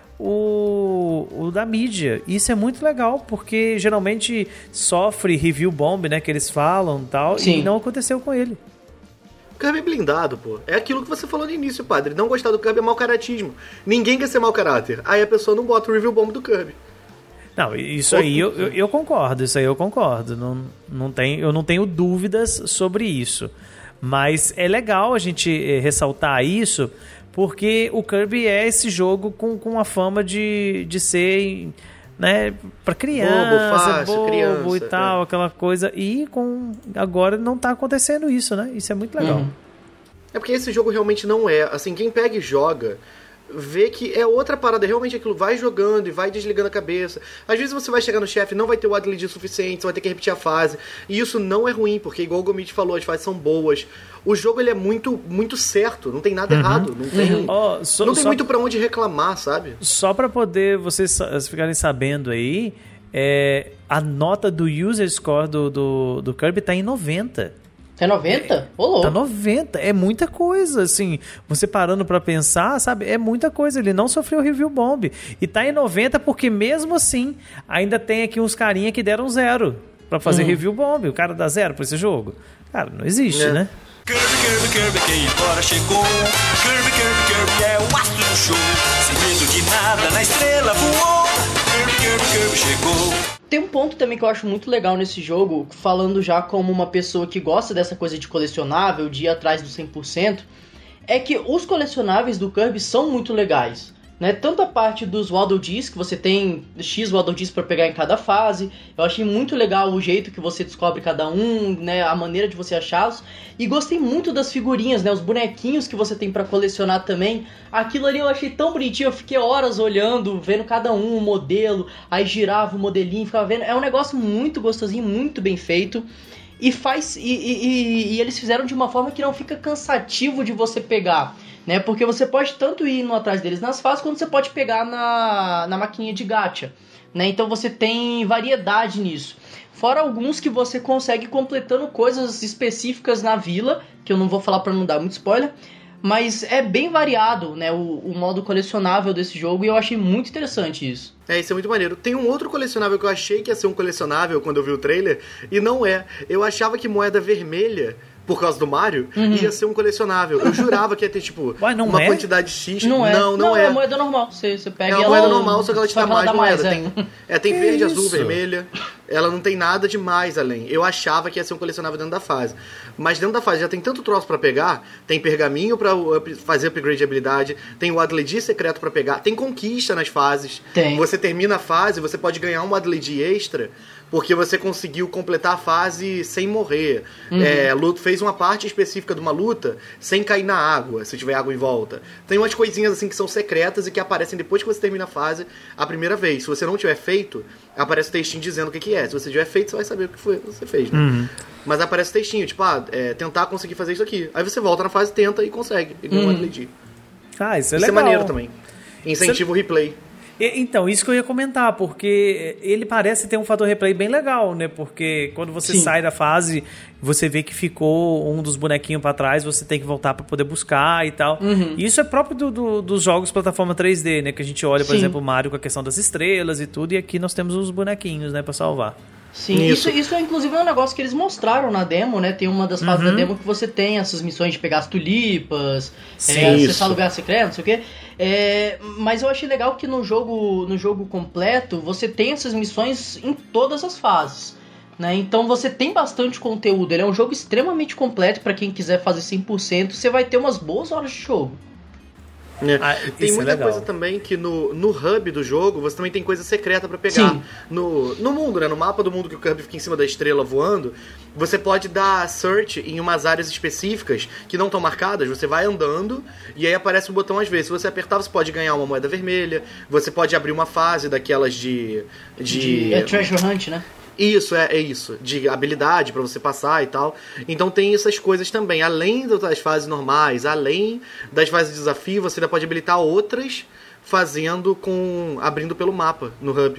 o da mídia. Isso é muito legal, porque geralmente sofre review bomb, né? Que eles falam e tal, e não aconteceu com ele. O Kirby é blindado, pô. É aquilo que você falou no início, padre. Não gostar do Kirby é mau caratismo. Ninguém quer ser mau caráter. Aí a pessoa não bota o review bomb do Kirby. Não, isso aí eu concordo. Isso aí eu concordo. Eu não tenho dúvidas sobre isso. Mas é legal a gente ressaltar isso, porque o Kirby é esse jogo com a fama de ser, né, pra criança, bobo e tal, aquela coisa. E agora não tá acontecendo isso, né? Isso é muito legal. É porque esse jogo realmente não é. Assim, quem pega e joga, vê que é outra parada, realmente aquilo vai jogando e vai desligando a cabeça. Às vezes você vai chegar no chefe, não vai ter o Wadley suficiente, você vai ter que repetir a fase. E isso não é ruim, porque igual o Gomit falou, as fases são boas. O jogo ele é muito, muito certo, não tem nada errado, não tem muito pra onde reclamar, sabe? Só pra poder vocês ficarem sabendo aí, a nota do user score do Kirby tá em 90. É 90? Ô, louco. Tá 90, é muita coisa, assim, você parando pra pensar, sabe, é muita coisa, ele não sofreu review bomb, e tá em 90 porque mesmo assim, ainda tem aqui uns carinha que deram 0 pra fazer review bomb, o cara dá 0 pra esse jogo, cara, não existe, né? Kirby, Kirby, quem agora chegou. Kirby, Kirby, Kirby é o astro do show. Sem medo de nada, na estrela voou. Kirby, Kirby, Kirby chegou. Tem um ponto também que eu acho muito legal nesse jogo, falando já como uma pessoa que gosta dessa coisa de colecionável, de ir atrás do 100%, é que os colecionáveis do Kirby são muito legais. Né? Tanto a parte dos Waddle Dees, que você tem X Waddle Dees para pegar em cada fase. Eu achei muito legal o jeito que você descobre cada um, né? A maneira de você achá-los. E gostei muito das figurinhas, né? Os bonequinhos que você tem para colecionar também. Aquilo ali eu achei tão bonitinho, eu fiquei horas olhando, vendo cada um, o modelo. Aí girava o modelinho, ficava vendo. É um negócio muito gostosinho, muito bem feito. E eles fizeram de uma forma que não fica cansativo de você pegar, né? Porque você pode tanto ir atrás deles nas fases, quanto você pode pegar na maquininha de gacha, né? Então você tem variedade nisso. Fora alguns que você consegue completando coisas específicas na vila, que eu não vou falar para não dar muito spoiler, mas é bem variado, né, o modo colecionável desse jogo, e eu achei muito interessante isso. Isso é muito maneiro. Tem um outro colecionável que eu achei que ia ser um colecionável quando eu vi o trailer, e não é. Eu achava que moeda vermelha, por causa do Mario, ia ser um colecionável. Eu jurava que ia ter, tipo, uma quantidade X. Não é. Não é. É a moeda normal. Você pega é uma moeda normal, só que ela te dá mais moeda. Mais, tem verde, azul, vermelha. Ela não tem nada demais além. Eu achava que ia ser um colecionável dentro da fase. Mas dentro da fase já tem tanto troço pra pegar. Tem pergaminho pra fazer upgrade de habilidade. Tem o Waddle Dee secreto pra pegar. Tem conquista nas fases. Tem. Você termina a fase, você pode ganhar um Waddle Dee extra, porque você conseguiu completar a fase sem morrer. Fez uma parte específica de uma luta sem cair na água, se tiver água em volta. Tem umas coisinhas assim que são secretas e que aparecem depois que você termina a fase a primeira vez. Se você não tiver feito, aparece o textinho dizendo o que é. Se você tiver feito, você vai saber o que foi que você fez, né? Mas aparece o textinho, tipo, tentar conseguir fazer isso aqui. Aí você volta na fase, tenta e consegue. E ganha um Waddle Dee. Isso é legal. Isso é maneiro também. Incentiva o replay. Então, isso que eu ia comentar, porque ele parece ter um fator replay bem legal, né? Porque quando você sai da fase, você vê que ficou um dos bonequinhos pra trás, você tem que voltar pra poder buscar e tal. E isso é próprio dos jogos plataforma 3D, né? Que a gente olha, por exemplo, o Mario com a questão das estrelas e tudo, e aqui nós temos os bonequinhos, né? Pra salvar. Sim, isso inclusive é um negócio que eles mostraram na demo, né? Tem uma das fases da demo que você tem essas missões de pegar as tulipas, acessar lugar secreto, não sei o quê. Mas eu achei legal que no jogo completo você tem essas missões em todas as fases, né? Então você tem bastante conteúdo. Ele é um jogo extremamente completo para quem quiser fazer 100%. Você vai ter umas boas horas de jogo. Tem muita coisa também que no hub do jogo você também tem coisa secreta pra pegar. No mundo, né? No mapa do mundo que o Kirby fica em cima da estrela voando, você pode dar search em umas áreas específicas que não estão marcadas. Você vai andando e aí aparece o botão às vezes. Se você apertar, você pode ganhar uma moeda vermelha. Você pode abrir uma fase daquelas de Treasure Hunt, né? Isso, é isso. De habilidade pra você passar e tal. Então tem essas coisas também. Além das fases normais, além das fases de desafio, você ainda pode habilitar outras abrindo pelo mapa no hub.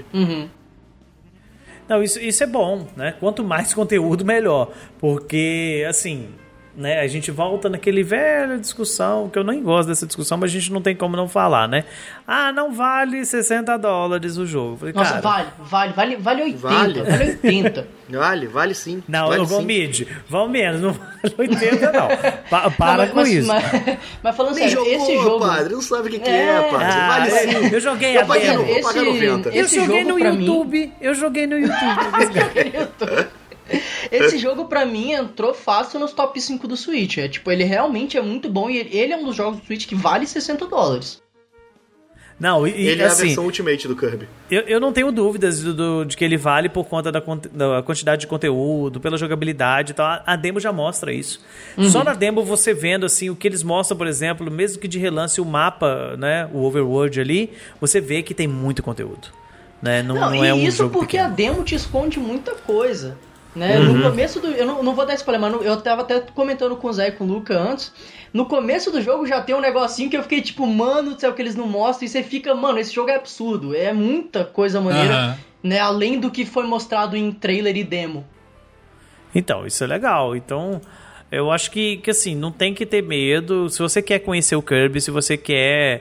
Não, isso é bom, né? Quanto mais conteúdo, melhor. Porque, assim, né, a gente volta naquele velha discussão, que eu nem gosto dessa discussão, mas a gente não tem como não falar, né? Não vale $60 o jogo. Falei, nossa, cara, vale 80. Vale 80. Vale sim. Não, vale Gomid, vale menos, não vale 80 não. Para com isso. Mas falando nem sério, jogou, esse jogo... padre, não sabe o que é, padre. Vale sim. Eu joguei a demo. Vou pagar 90. Eu joguei no YouTube. Eu joguei no YouTube. Esse jogo pra mim entrou fácil nos top 5 do Switch. Ele realmente é muito bom e ele é um dos jogos do Switch que vale $60. Não, ele é a versão Ultimate do Kirby. Eu não tenho dúvidas de que ele vale por conta da quantidade de conteúdo, pela jogabilidade e tal. A demo já mostra isso. Só na demo você vendo assim, o que eles mostram, por exemplo, mesmo que de relance o mapa, né, o overworld ali, você vê que tem muito conteúdo. Né? Não é um isso jogo porque pequeno. A demo te esconde muita coisa. Né? No começo do... Eu não vou dar spoiler, mas eu tava até comentando com o Zé e com o Luca antes. No começo do jogo já tem um negocinho que eu fiquei tipo, mano do céu, que eles não mostram. E você fica, mano, esse jogo é absurdo. É muita coisa maneira, né? Além do que foi mostrado em trailer e demo. Então, isso é legal. Então, eu acho que assim, não tem que ter medo. Se você quer conhecer o Kirby, se você quer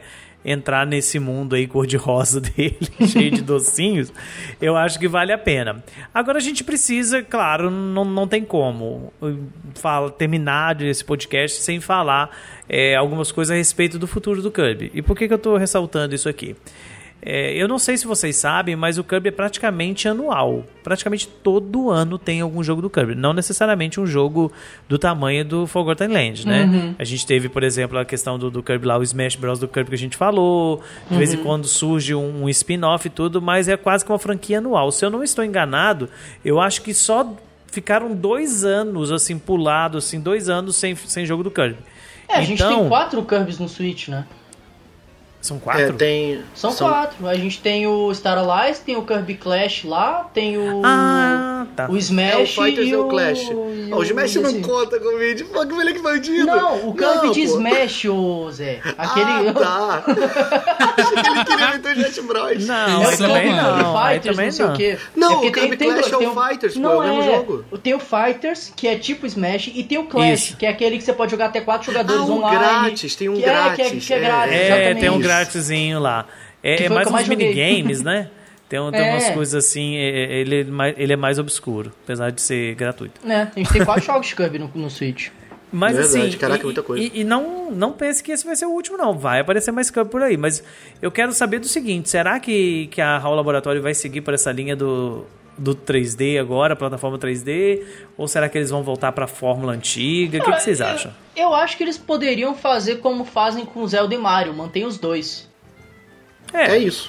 entrar nesse mundo aí cor-de-rosa dele, cheio de docinhos, eu acho que vale a pena. Agora a gente precisa, claro, não tem como terminar esse podcast sem falar algumas coisas a respeito do futuro do Kirby. E por que eu estou ressaltando isso aqui? Eu não sei se vocês sabem, mas o Kirby é praticamente anual. Praticamente todo ano tem algum jogo do Kirby. Não necessariamente um jogo do tamanho do Forgotten Land, né? Uhum. A gente teve, por exemplo, a questão do Kirby lá, o Smash Bros. Do Kirby que a gente falou. De vez em quando surge um spin-off e tudo, mas é quase que uma franquia anual. Se eu não estou enganado, eu acho que só ficaram 2 anos, assim, pulados, assim, 2 anos sem jogo do Kirby. A gente tem 4 Kirbys no Switch, né? São 4? São 4. A gente tem o Star Allies, tem o Kirby Clash lá, tem o... tá. O Smash o Fighters e o Clash. O Smash não conta com o vídeo. Pô, que moleque bandido. Não, o Kirby de Smash, ô Zé. Aquele... tá. Achei que ele queria meter o Smash Bros. Não, também não. Fighters, não sei o quê. Não, o Kirby Clash é o Fighters, pô, é o mesmo jogo. Tem o Fighters, que é tipo Smash, e tem o Clash, que é aquele que você pode jogar até 4 jogadores online. Grátis, tem um grátis. Que é grátis, exatamente. Tem um gratisinho lá. É mais uns minigames, né? Tem umas coisas assim, ele é mais obscuro, apesar de ser gratuito. A gente tem 4 jogos de Kirby no Switch. Mas verdade, assim, caraca, muita coisa. E não pense que esse vai ser o último, não. Vai aparecer mais Kirby por aí. Mas eu quero saber do seguinte, será que a HAL Laboratory vai seguir por essa linha do 3D agora, plataforma 3D? Ou será que eles vão voltar pra fórmula antiga? O que vocês acham? Eu acho que eles poderiam fazer como fazem com Zelda e Mario, mantém os dois. É isso.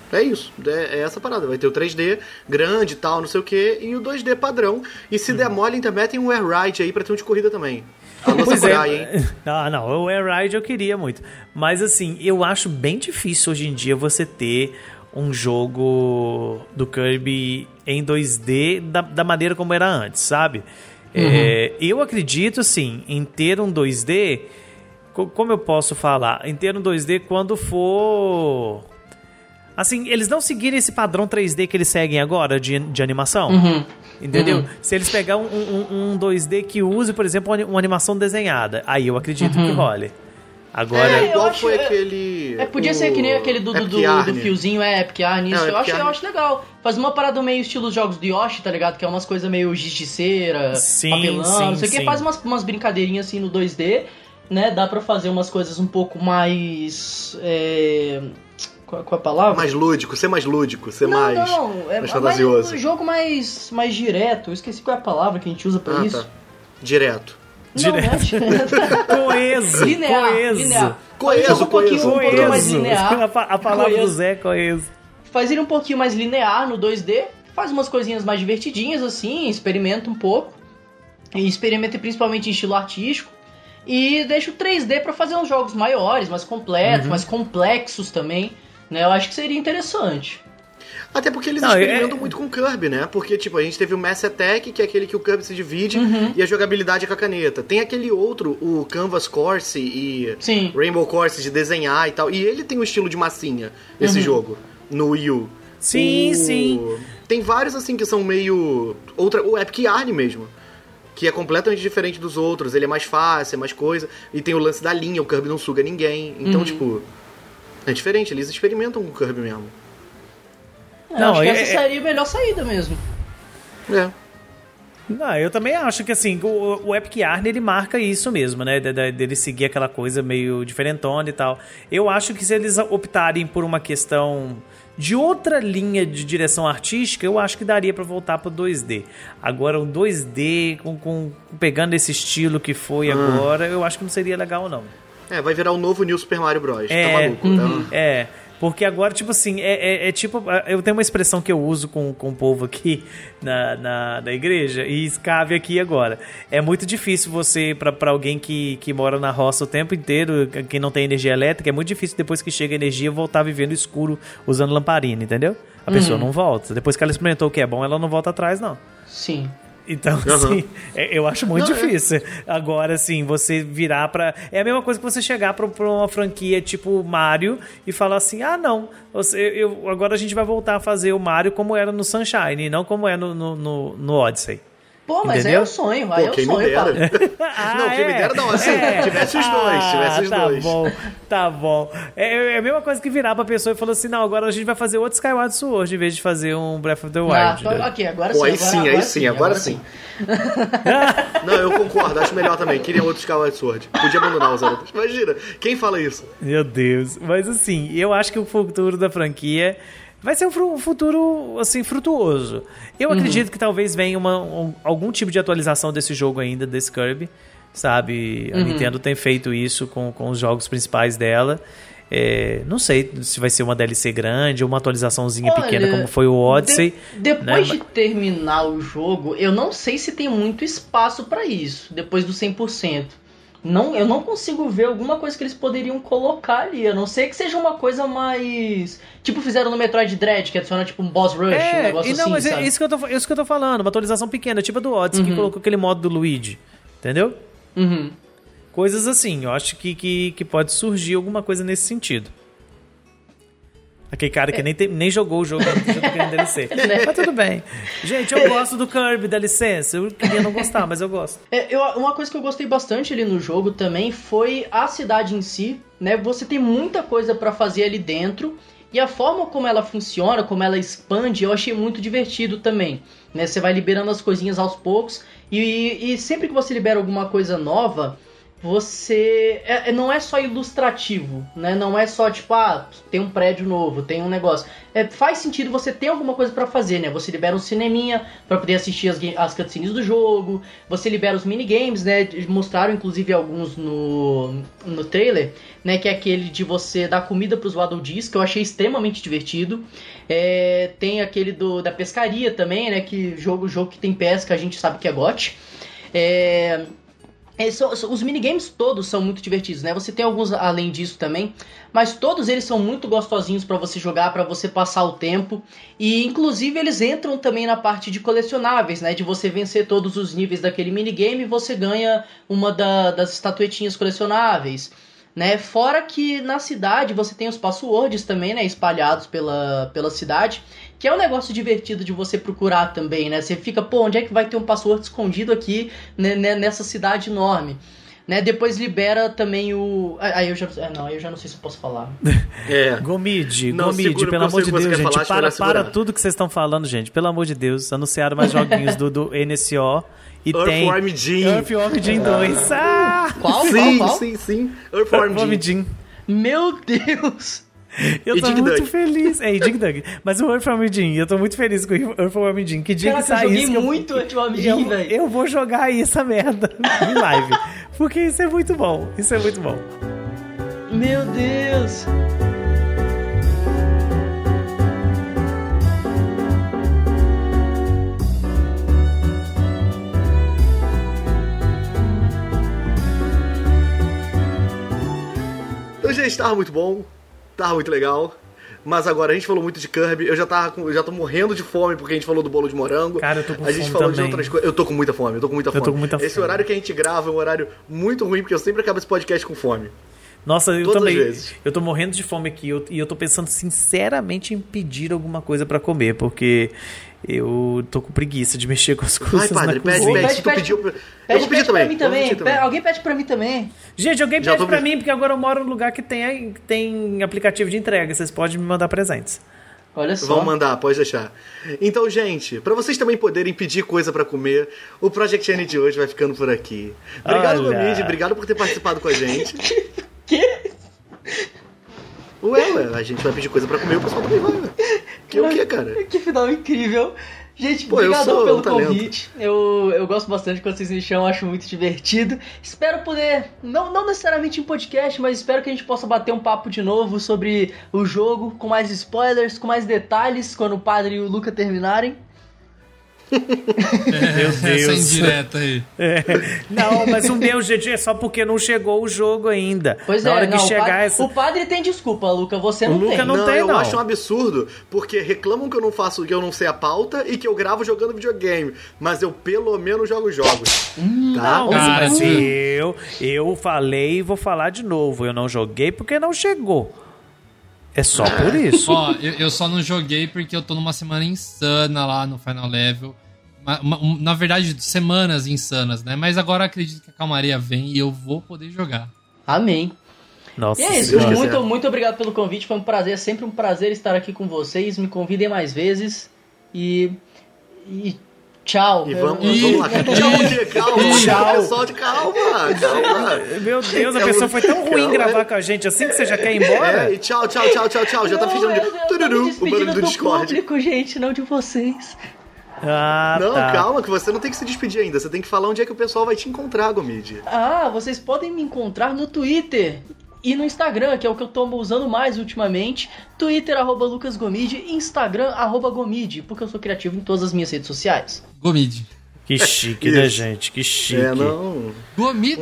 É essa parada. Vai ter o 3D grande e tal, não sei o que, e o 2D padrão. E se der mole, também tem um Air Ride aí pra ter um de corrida também. Pois hein? Não, o Air Ride eu queria muito. Mas assim, eu acho bem difícil hoje em dia você ter um jogo do Kirby em 2D da maneira como era antes, sabe? Eu acredito, assim, em ter um 2D... Como eu posso falar? Em ter um 2D quando for... Assim, eles não seguirem esse padrão 3D que eles seguem agora de animação. Entendeu? Se eles pegar um 2D que use, por exemplo, uma animação desenhada, aí eu acredito que role. Agora... igual foi aquele... podia ser que nem aquele do fiozinho, Epic Yarn, isso. Eu acho legal. Faz uma parada meio estilo os jogos do Yoshi, tá ligado? Que é umas coisas meio giz de cera, papelão, não sei o que. Faz umas brincadeirinhas assim no 2D, né? Dá pra fazer umas coisas um pouco mais... Qual a palavra? Mais lúdico, ser mais mais fantasioso. Um jogo mais direto. Eu esqueci qual é a palavra que a gente usa pra isso. Tá. Direto. Coeso. Linear. Coeso. Um pouquinho mais linear. A palavra do Zé é coeso. Faz ele um pouquinho mais linear no 2D. Faz umas coisinhas mais divertidinhas assim. Experimenta um pouco. E experimenta principalmente em estilo artístico. E deixa o 3D pra fazer uns jogos maiores, mais completos, mais complexos também. Né? Eu acho que seria interessante. Até porque eles experimentam muito com o Kirby, né? Porque, tipo, a gente teve o Mass Attack, que é aquele que o Kirby se divide, e a jogabilidade é com a caneta. Tem aquele outro, o Canvas Course e Rainbow Course de desenhar e tal. E ele tem o estilo de massinha, esse jogo, no Wii U. Sim. Tem vários, assim, que são meio... O Epic Yarn mesmo, que é completamente diferente dos outros. Ele é mais fácil, é mais coisa. E tem o lance da linha, o Kirby não suga ninguém. Então, tipo... É diferente, eles experimentam com o Kirby mesmo. Acho que essa seria a melhor saída mesmo. Não, eu também acho que assim, o Epic Yarn ele marca isso mesmo, né? Dele seguir aquela coisa meio diferentona e tal. Eu acho que se eles optarem por uma questão de outra linha de direção artística, eu acho que daria pra voltar pro 2D. Agora, o 2D, pegando esse estilo que foi agora, eu acho que não seria legal, não. Vai virar o novo New Super Mario Bros. Tá maluco, tá? Porque agora, tipo assim, tipo... Eu tenho uma expressão que eu uso com o povo aqui na igreja, e cabe aqui agora. É muito difícil você, pra alguém que mora na roça o tempo inteiro, que não tem energia elétrica, é muito difícil depois que chega a energia voltar a viver no escuro usando lamparina, entendeu? A pessoa não volta. Depois que ela experimentou o que é bom, ela não volta atrás, não. Sim. Então, assim, eu acho muito difícil. Agora, assim, você virar pra... É a mesma coisa que você chegar pra uma franquia tipo Mario e falar assim, não, agora a gente vai voltar a fazer o Mario como era no Sunshine e não como é no Odyssey. Pô, mas Entendeu? aí é o sonho, aí é o quem me sonho, dera. Padre. Não, quem me dera não, assim, tivesse os dois, Tá bom. É a mesma coisa que virar pra pessoa e falar assim, não, agora a gente vai fazer outro Skyward Sword em vez de fazer um Breath of the Wild. Ok, agora Pô, sim. Agora sim. Não, eu concordo, acho melhor também. Queria outro Skyward Sword. Podia abandonar os outros. Imagina, quem fala isso? Meu Deus. Mas assim, eu acho que o futuro da franquia vai ser um futuro, assim, frutuoso. Eu acredito que talvez venha algum tipo de atualização desse jogo ainda, desse Kirby, sabe? A Nintendo tem feito isso com os jogos principais dela. Não sei se vai ser uma DLC grande ou uma atualizaçãozinha pequena, como foi o Odyssey. Depois de terminar o jogo, eu não sei se tem muito espaço pra isso, depois do 100%. Eu não consigo ver alguma coisa que eles poderiam colocar ali. A não ser que seja uma coisa mais... Tipo, fizeram no Metroid Dread, que adiciona tipo um boss rush, um negócio assim, mas sabe? É isso que eu tô falando. Uma atualização pequena, tipo a do Odyssey, que colocou aquele modo do Luigi. Entendeu? Coisas assim. Eu acho que pode surgir alguma coisa nesse sentido. Aquele cara que nem jogou o jogo antes de ter DLC. Mas tudo bem. Gente, eu gosto do Kirby, dá licença. Eu queria não gostar, mas eu gosto. Uma coisa que eu gostei bastante ali no jogo também foi a cidade em si, né? Você tem muita coisa pra fazer ali dentro. E a forma como ela funciona, como ela expande, eu achei muito divertido também. Né? Você vai liberando as coisinhas aos poucos. E sempre que você libera alguma coisa nova... Você... não é só ilustrativo, né? Não é só tipo, tem um prédio novo, tem um negócio. Faz sentido você ter alguma coisa pra fazer, né? Você libera um cineminha pra poder assistir as cutscenes do jogo. Você libera os minigames, né? Mostraram inclusive alguns no trailer, né? Que é aquele de você dar comida pros Waddle Dees, que eu achei extremamente divertido. Tem aquele da pescaria também, né? Que jogo que tem pesca, a gente sabe que é GOT. Os minigames todos são muito divertidos, né? Você tem alguns além disso também, mas todos eles são muito gostosinhos pra você jogar, pra você passar o tempo. E inclusive eles entram também na parte de colecionáveis, né? De você vencer todos os níveis daquele minigame, você ganha uma das estatuetinhas colecionáveis, né? Fora que na cidade você tem os passwords também, né? Espalhados pela cidade, que é um negócio divertido de você procurar também, né? Você fica, onde é que vai ter um password escondido aqui, né, nessa cidade enorme? Né? Depois libera também o... Aí eu já não sei se eu posso falar. Gomide, pelo amor de Deus, gente, para tudo que vocês estão falando, gente. Pelo amor de Deus, anunciaram mais joguinhos do NSO. E Earthworm Jim. Earthworm Jim 2. Qual? Sim. Earthworm Jim. Meu Deus! Eu tô muito feliz. Dig Dug. Mas o Earthworm Jim, eu tô muito feliz com o Earthworm Jim. Que dia que sai isso? Eu joguei muito Earthworm Jim, velho. Eu vou jogar aí essa merda em live. Porque isso é muito bom. Meu Deus! Então, gente, tava muito bom. Tava muito legal. Mas agora a gente falou muito de Kirby. Eu já tô morrendo de fome porque a gente falou do bolo de morango. Cara, eu tô com fome. A gente falou também. de outras coisas. Eu tô com muita fome. Esse horário que a gente grava é um horário muito ruim, porque eu sempre acabo esse podcast com fome. Nossa, eu Todas também. as vezes. Eu tô morrendo de fome aqui e eu tô pensando sinceramente em pedir alguma coisa pra comer, porque eu tô com preguiça de mexer com as coisas. Vai, padre, na cozinha. pede. Tu pediu. Eu vou pedir pra mim também. também. Alguém pede pra mim também. Gente, alguém pede pra mim, porque agora eu moro num lugar que tem aplicativo de entrega. Vocês podem me mandar presentes. Olha só. Vamos mandar, pode deixar. Então, gente, pra vocês também poderem pedir coisa pra comer, o Project N de hoje vai ficando por aqui. Obrigado, Gomide, obrigado por ter participado com a gente. Que? Ué, a gente vai pedir coisa pra comer, o pessoal também vai, ué. O que, cara? Que final incrível. Gente, obrigado pelo talento. convite. Eu gosto bastante quando vocês me chamam, acho muito divertido. Espero poder, não necessariamente em podcast, mas espero que a gente possa bater um papo de novo sobre o jogo, com mais spoilers, com mais detalhes, quando o Padre e o Luca terminarem. Meu Deus. Essa indireta aí. Não, mas o meu, gente, é só porque não chegou o jogo ainda. Pois Na hora que chegar o Padre tem desculpa, Luca, você não tem. Luca não tem, eu não. acho um absurdo, porque reclamam que eu não faço, que eu não sei a pauta e que eu gravo jogando videogame, mas eu pelo menos jogo jogos. Tá? Não, mas eu falei e vou falar de novo. Eu não joguei porque não chegou. É só por isso. Ó, eu só não joguei porque eu tô numa semana insana lá no Final Level. na verdade, semanas insanas, né? Mas agora acredito que a calmaria vem e eu vou poder jogar. Amém. Nossa, e é isso, muito obrigado pelo convite, foi um prazer, sempre um prazer estar aqui com vocês, me convidem mais vezes e tchau. E vamos lá, calma, pessoal, calma. Meu Deus, a pessoa foi tão ruim gravar com a gente assim que você já quer ir embora? E tchau, já tá fechando tururu, o barulho do Discord. Público, gente, não de vocês. Não, calma, que você não tem que se despedir ainda, você tem que falar onde é que o pessoal vai te encontrar, Gomide. Vocês podem me encontrar no Twitter e no Instagram, que é o que eu tô usando mais ultimamente. Twitter, @LucasGomide, Instagram, @Gomide, porque eu sou criativo em todas as minhas redes sociais. Gomide. Que chique, né, gente? Que chique. Gomide,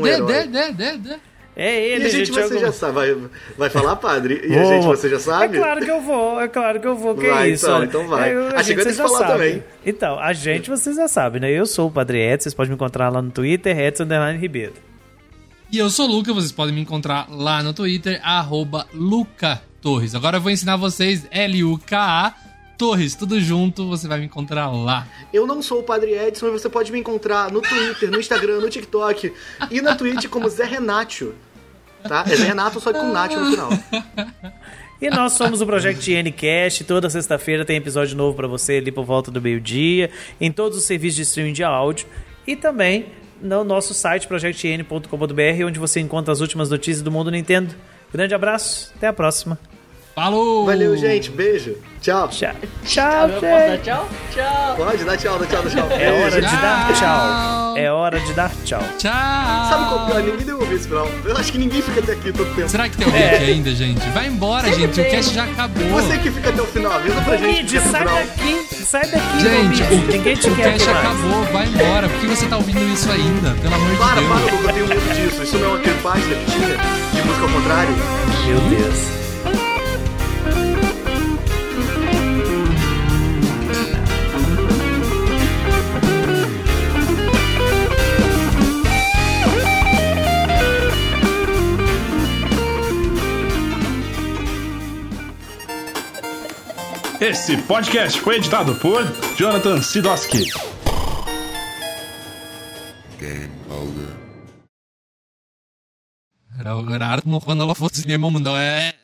É ele, e a gente, você já sabe. Vai falar, padre? E a gente, você já sabe? É claro que eu vou. Que vai, é isso? Então vai. Achei que eu ia ter que falar também. Então, a gente, vocês já sabem, né? Eu sou o Padre Edson, vocês podem me encontrar lá no Twitter, Edson_Ribeiro. E eu sou o Luca, vocês podem me encontrar lá no Twitter, @LucaTorres. Agora eu vou ensinar vocês LUKA Torres, tudo junto, você vai me encontrar lá. Eu não sou o Padre Edson, mas você pode me encontrar no Twitter, no Instagram, no TikTok e na Twitch como Zé Renato. Tá? É Zé Renato, só que com Nacho no final. E nós somos o Project Ncast. Toda sexta-feira tem episódio novo pra você ali por volta do meio-dia, em todos os serviços de streaming de áudio e também no nosso site projectn.com.br, onde você encontra as últimas notícias do mundo Nintendo. Grande abraço, até a próxima. Falou! Valeu, gente. Beijo. Tchau. Tchau, Posso dar tchau? Tchau. Pode dar tchau. É hora de dar tchau. É hora de dar tchau. Tchau. Sabe qual pior? Ninguém devolveu esse final. Eu acho que ninguém fica até aqui todo tempo. Será que tem alguém aqui ainda, gente? Vai embora, gente. O cast já acabou. Você que fica até o final. Avisa pra gente. Sai daqui, gente. Ninguém te o quer cast mais. acabou. Vai embora. Por que você tá ouvindo isso ainda? Pelo amor de Deus. Para, Luca. Eu tenho medo disso. Isso não é uma página que tinha de música ao contrário. Meu Deus. Esse podcast foi editado por Jonathan Sidoski. Era o horário quando ela fosse meu mundo.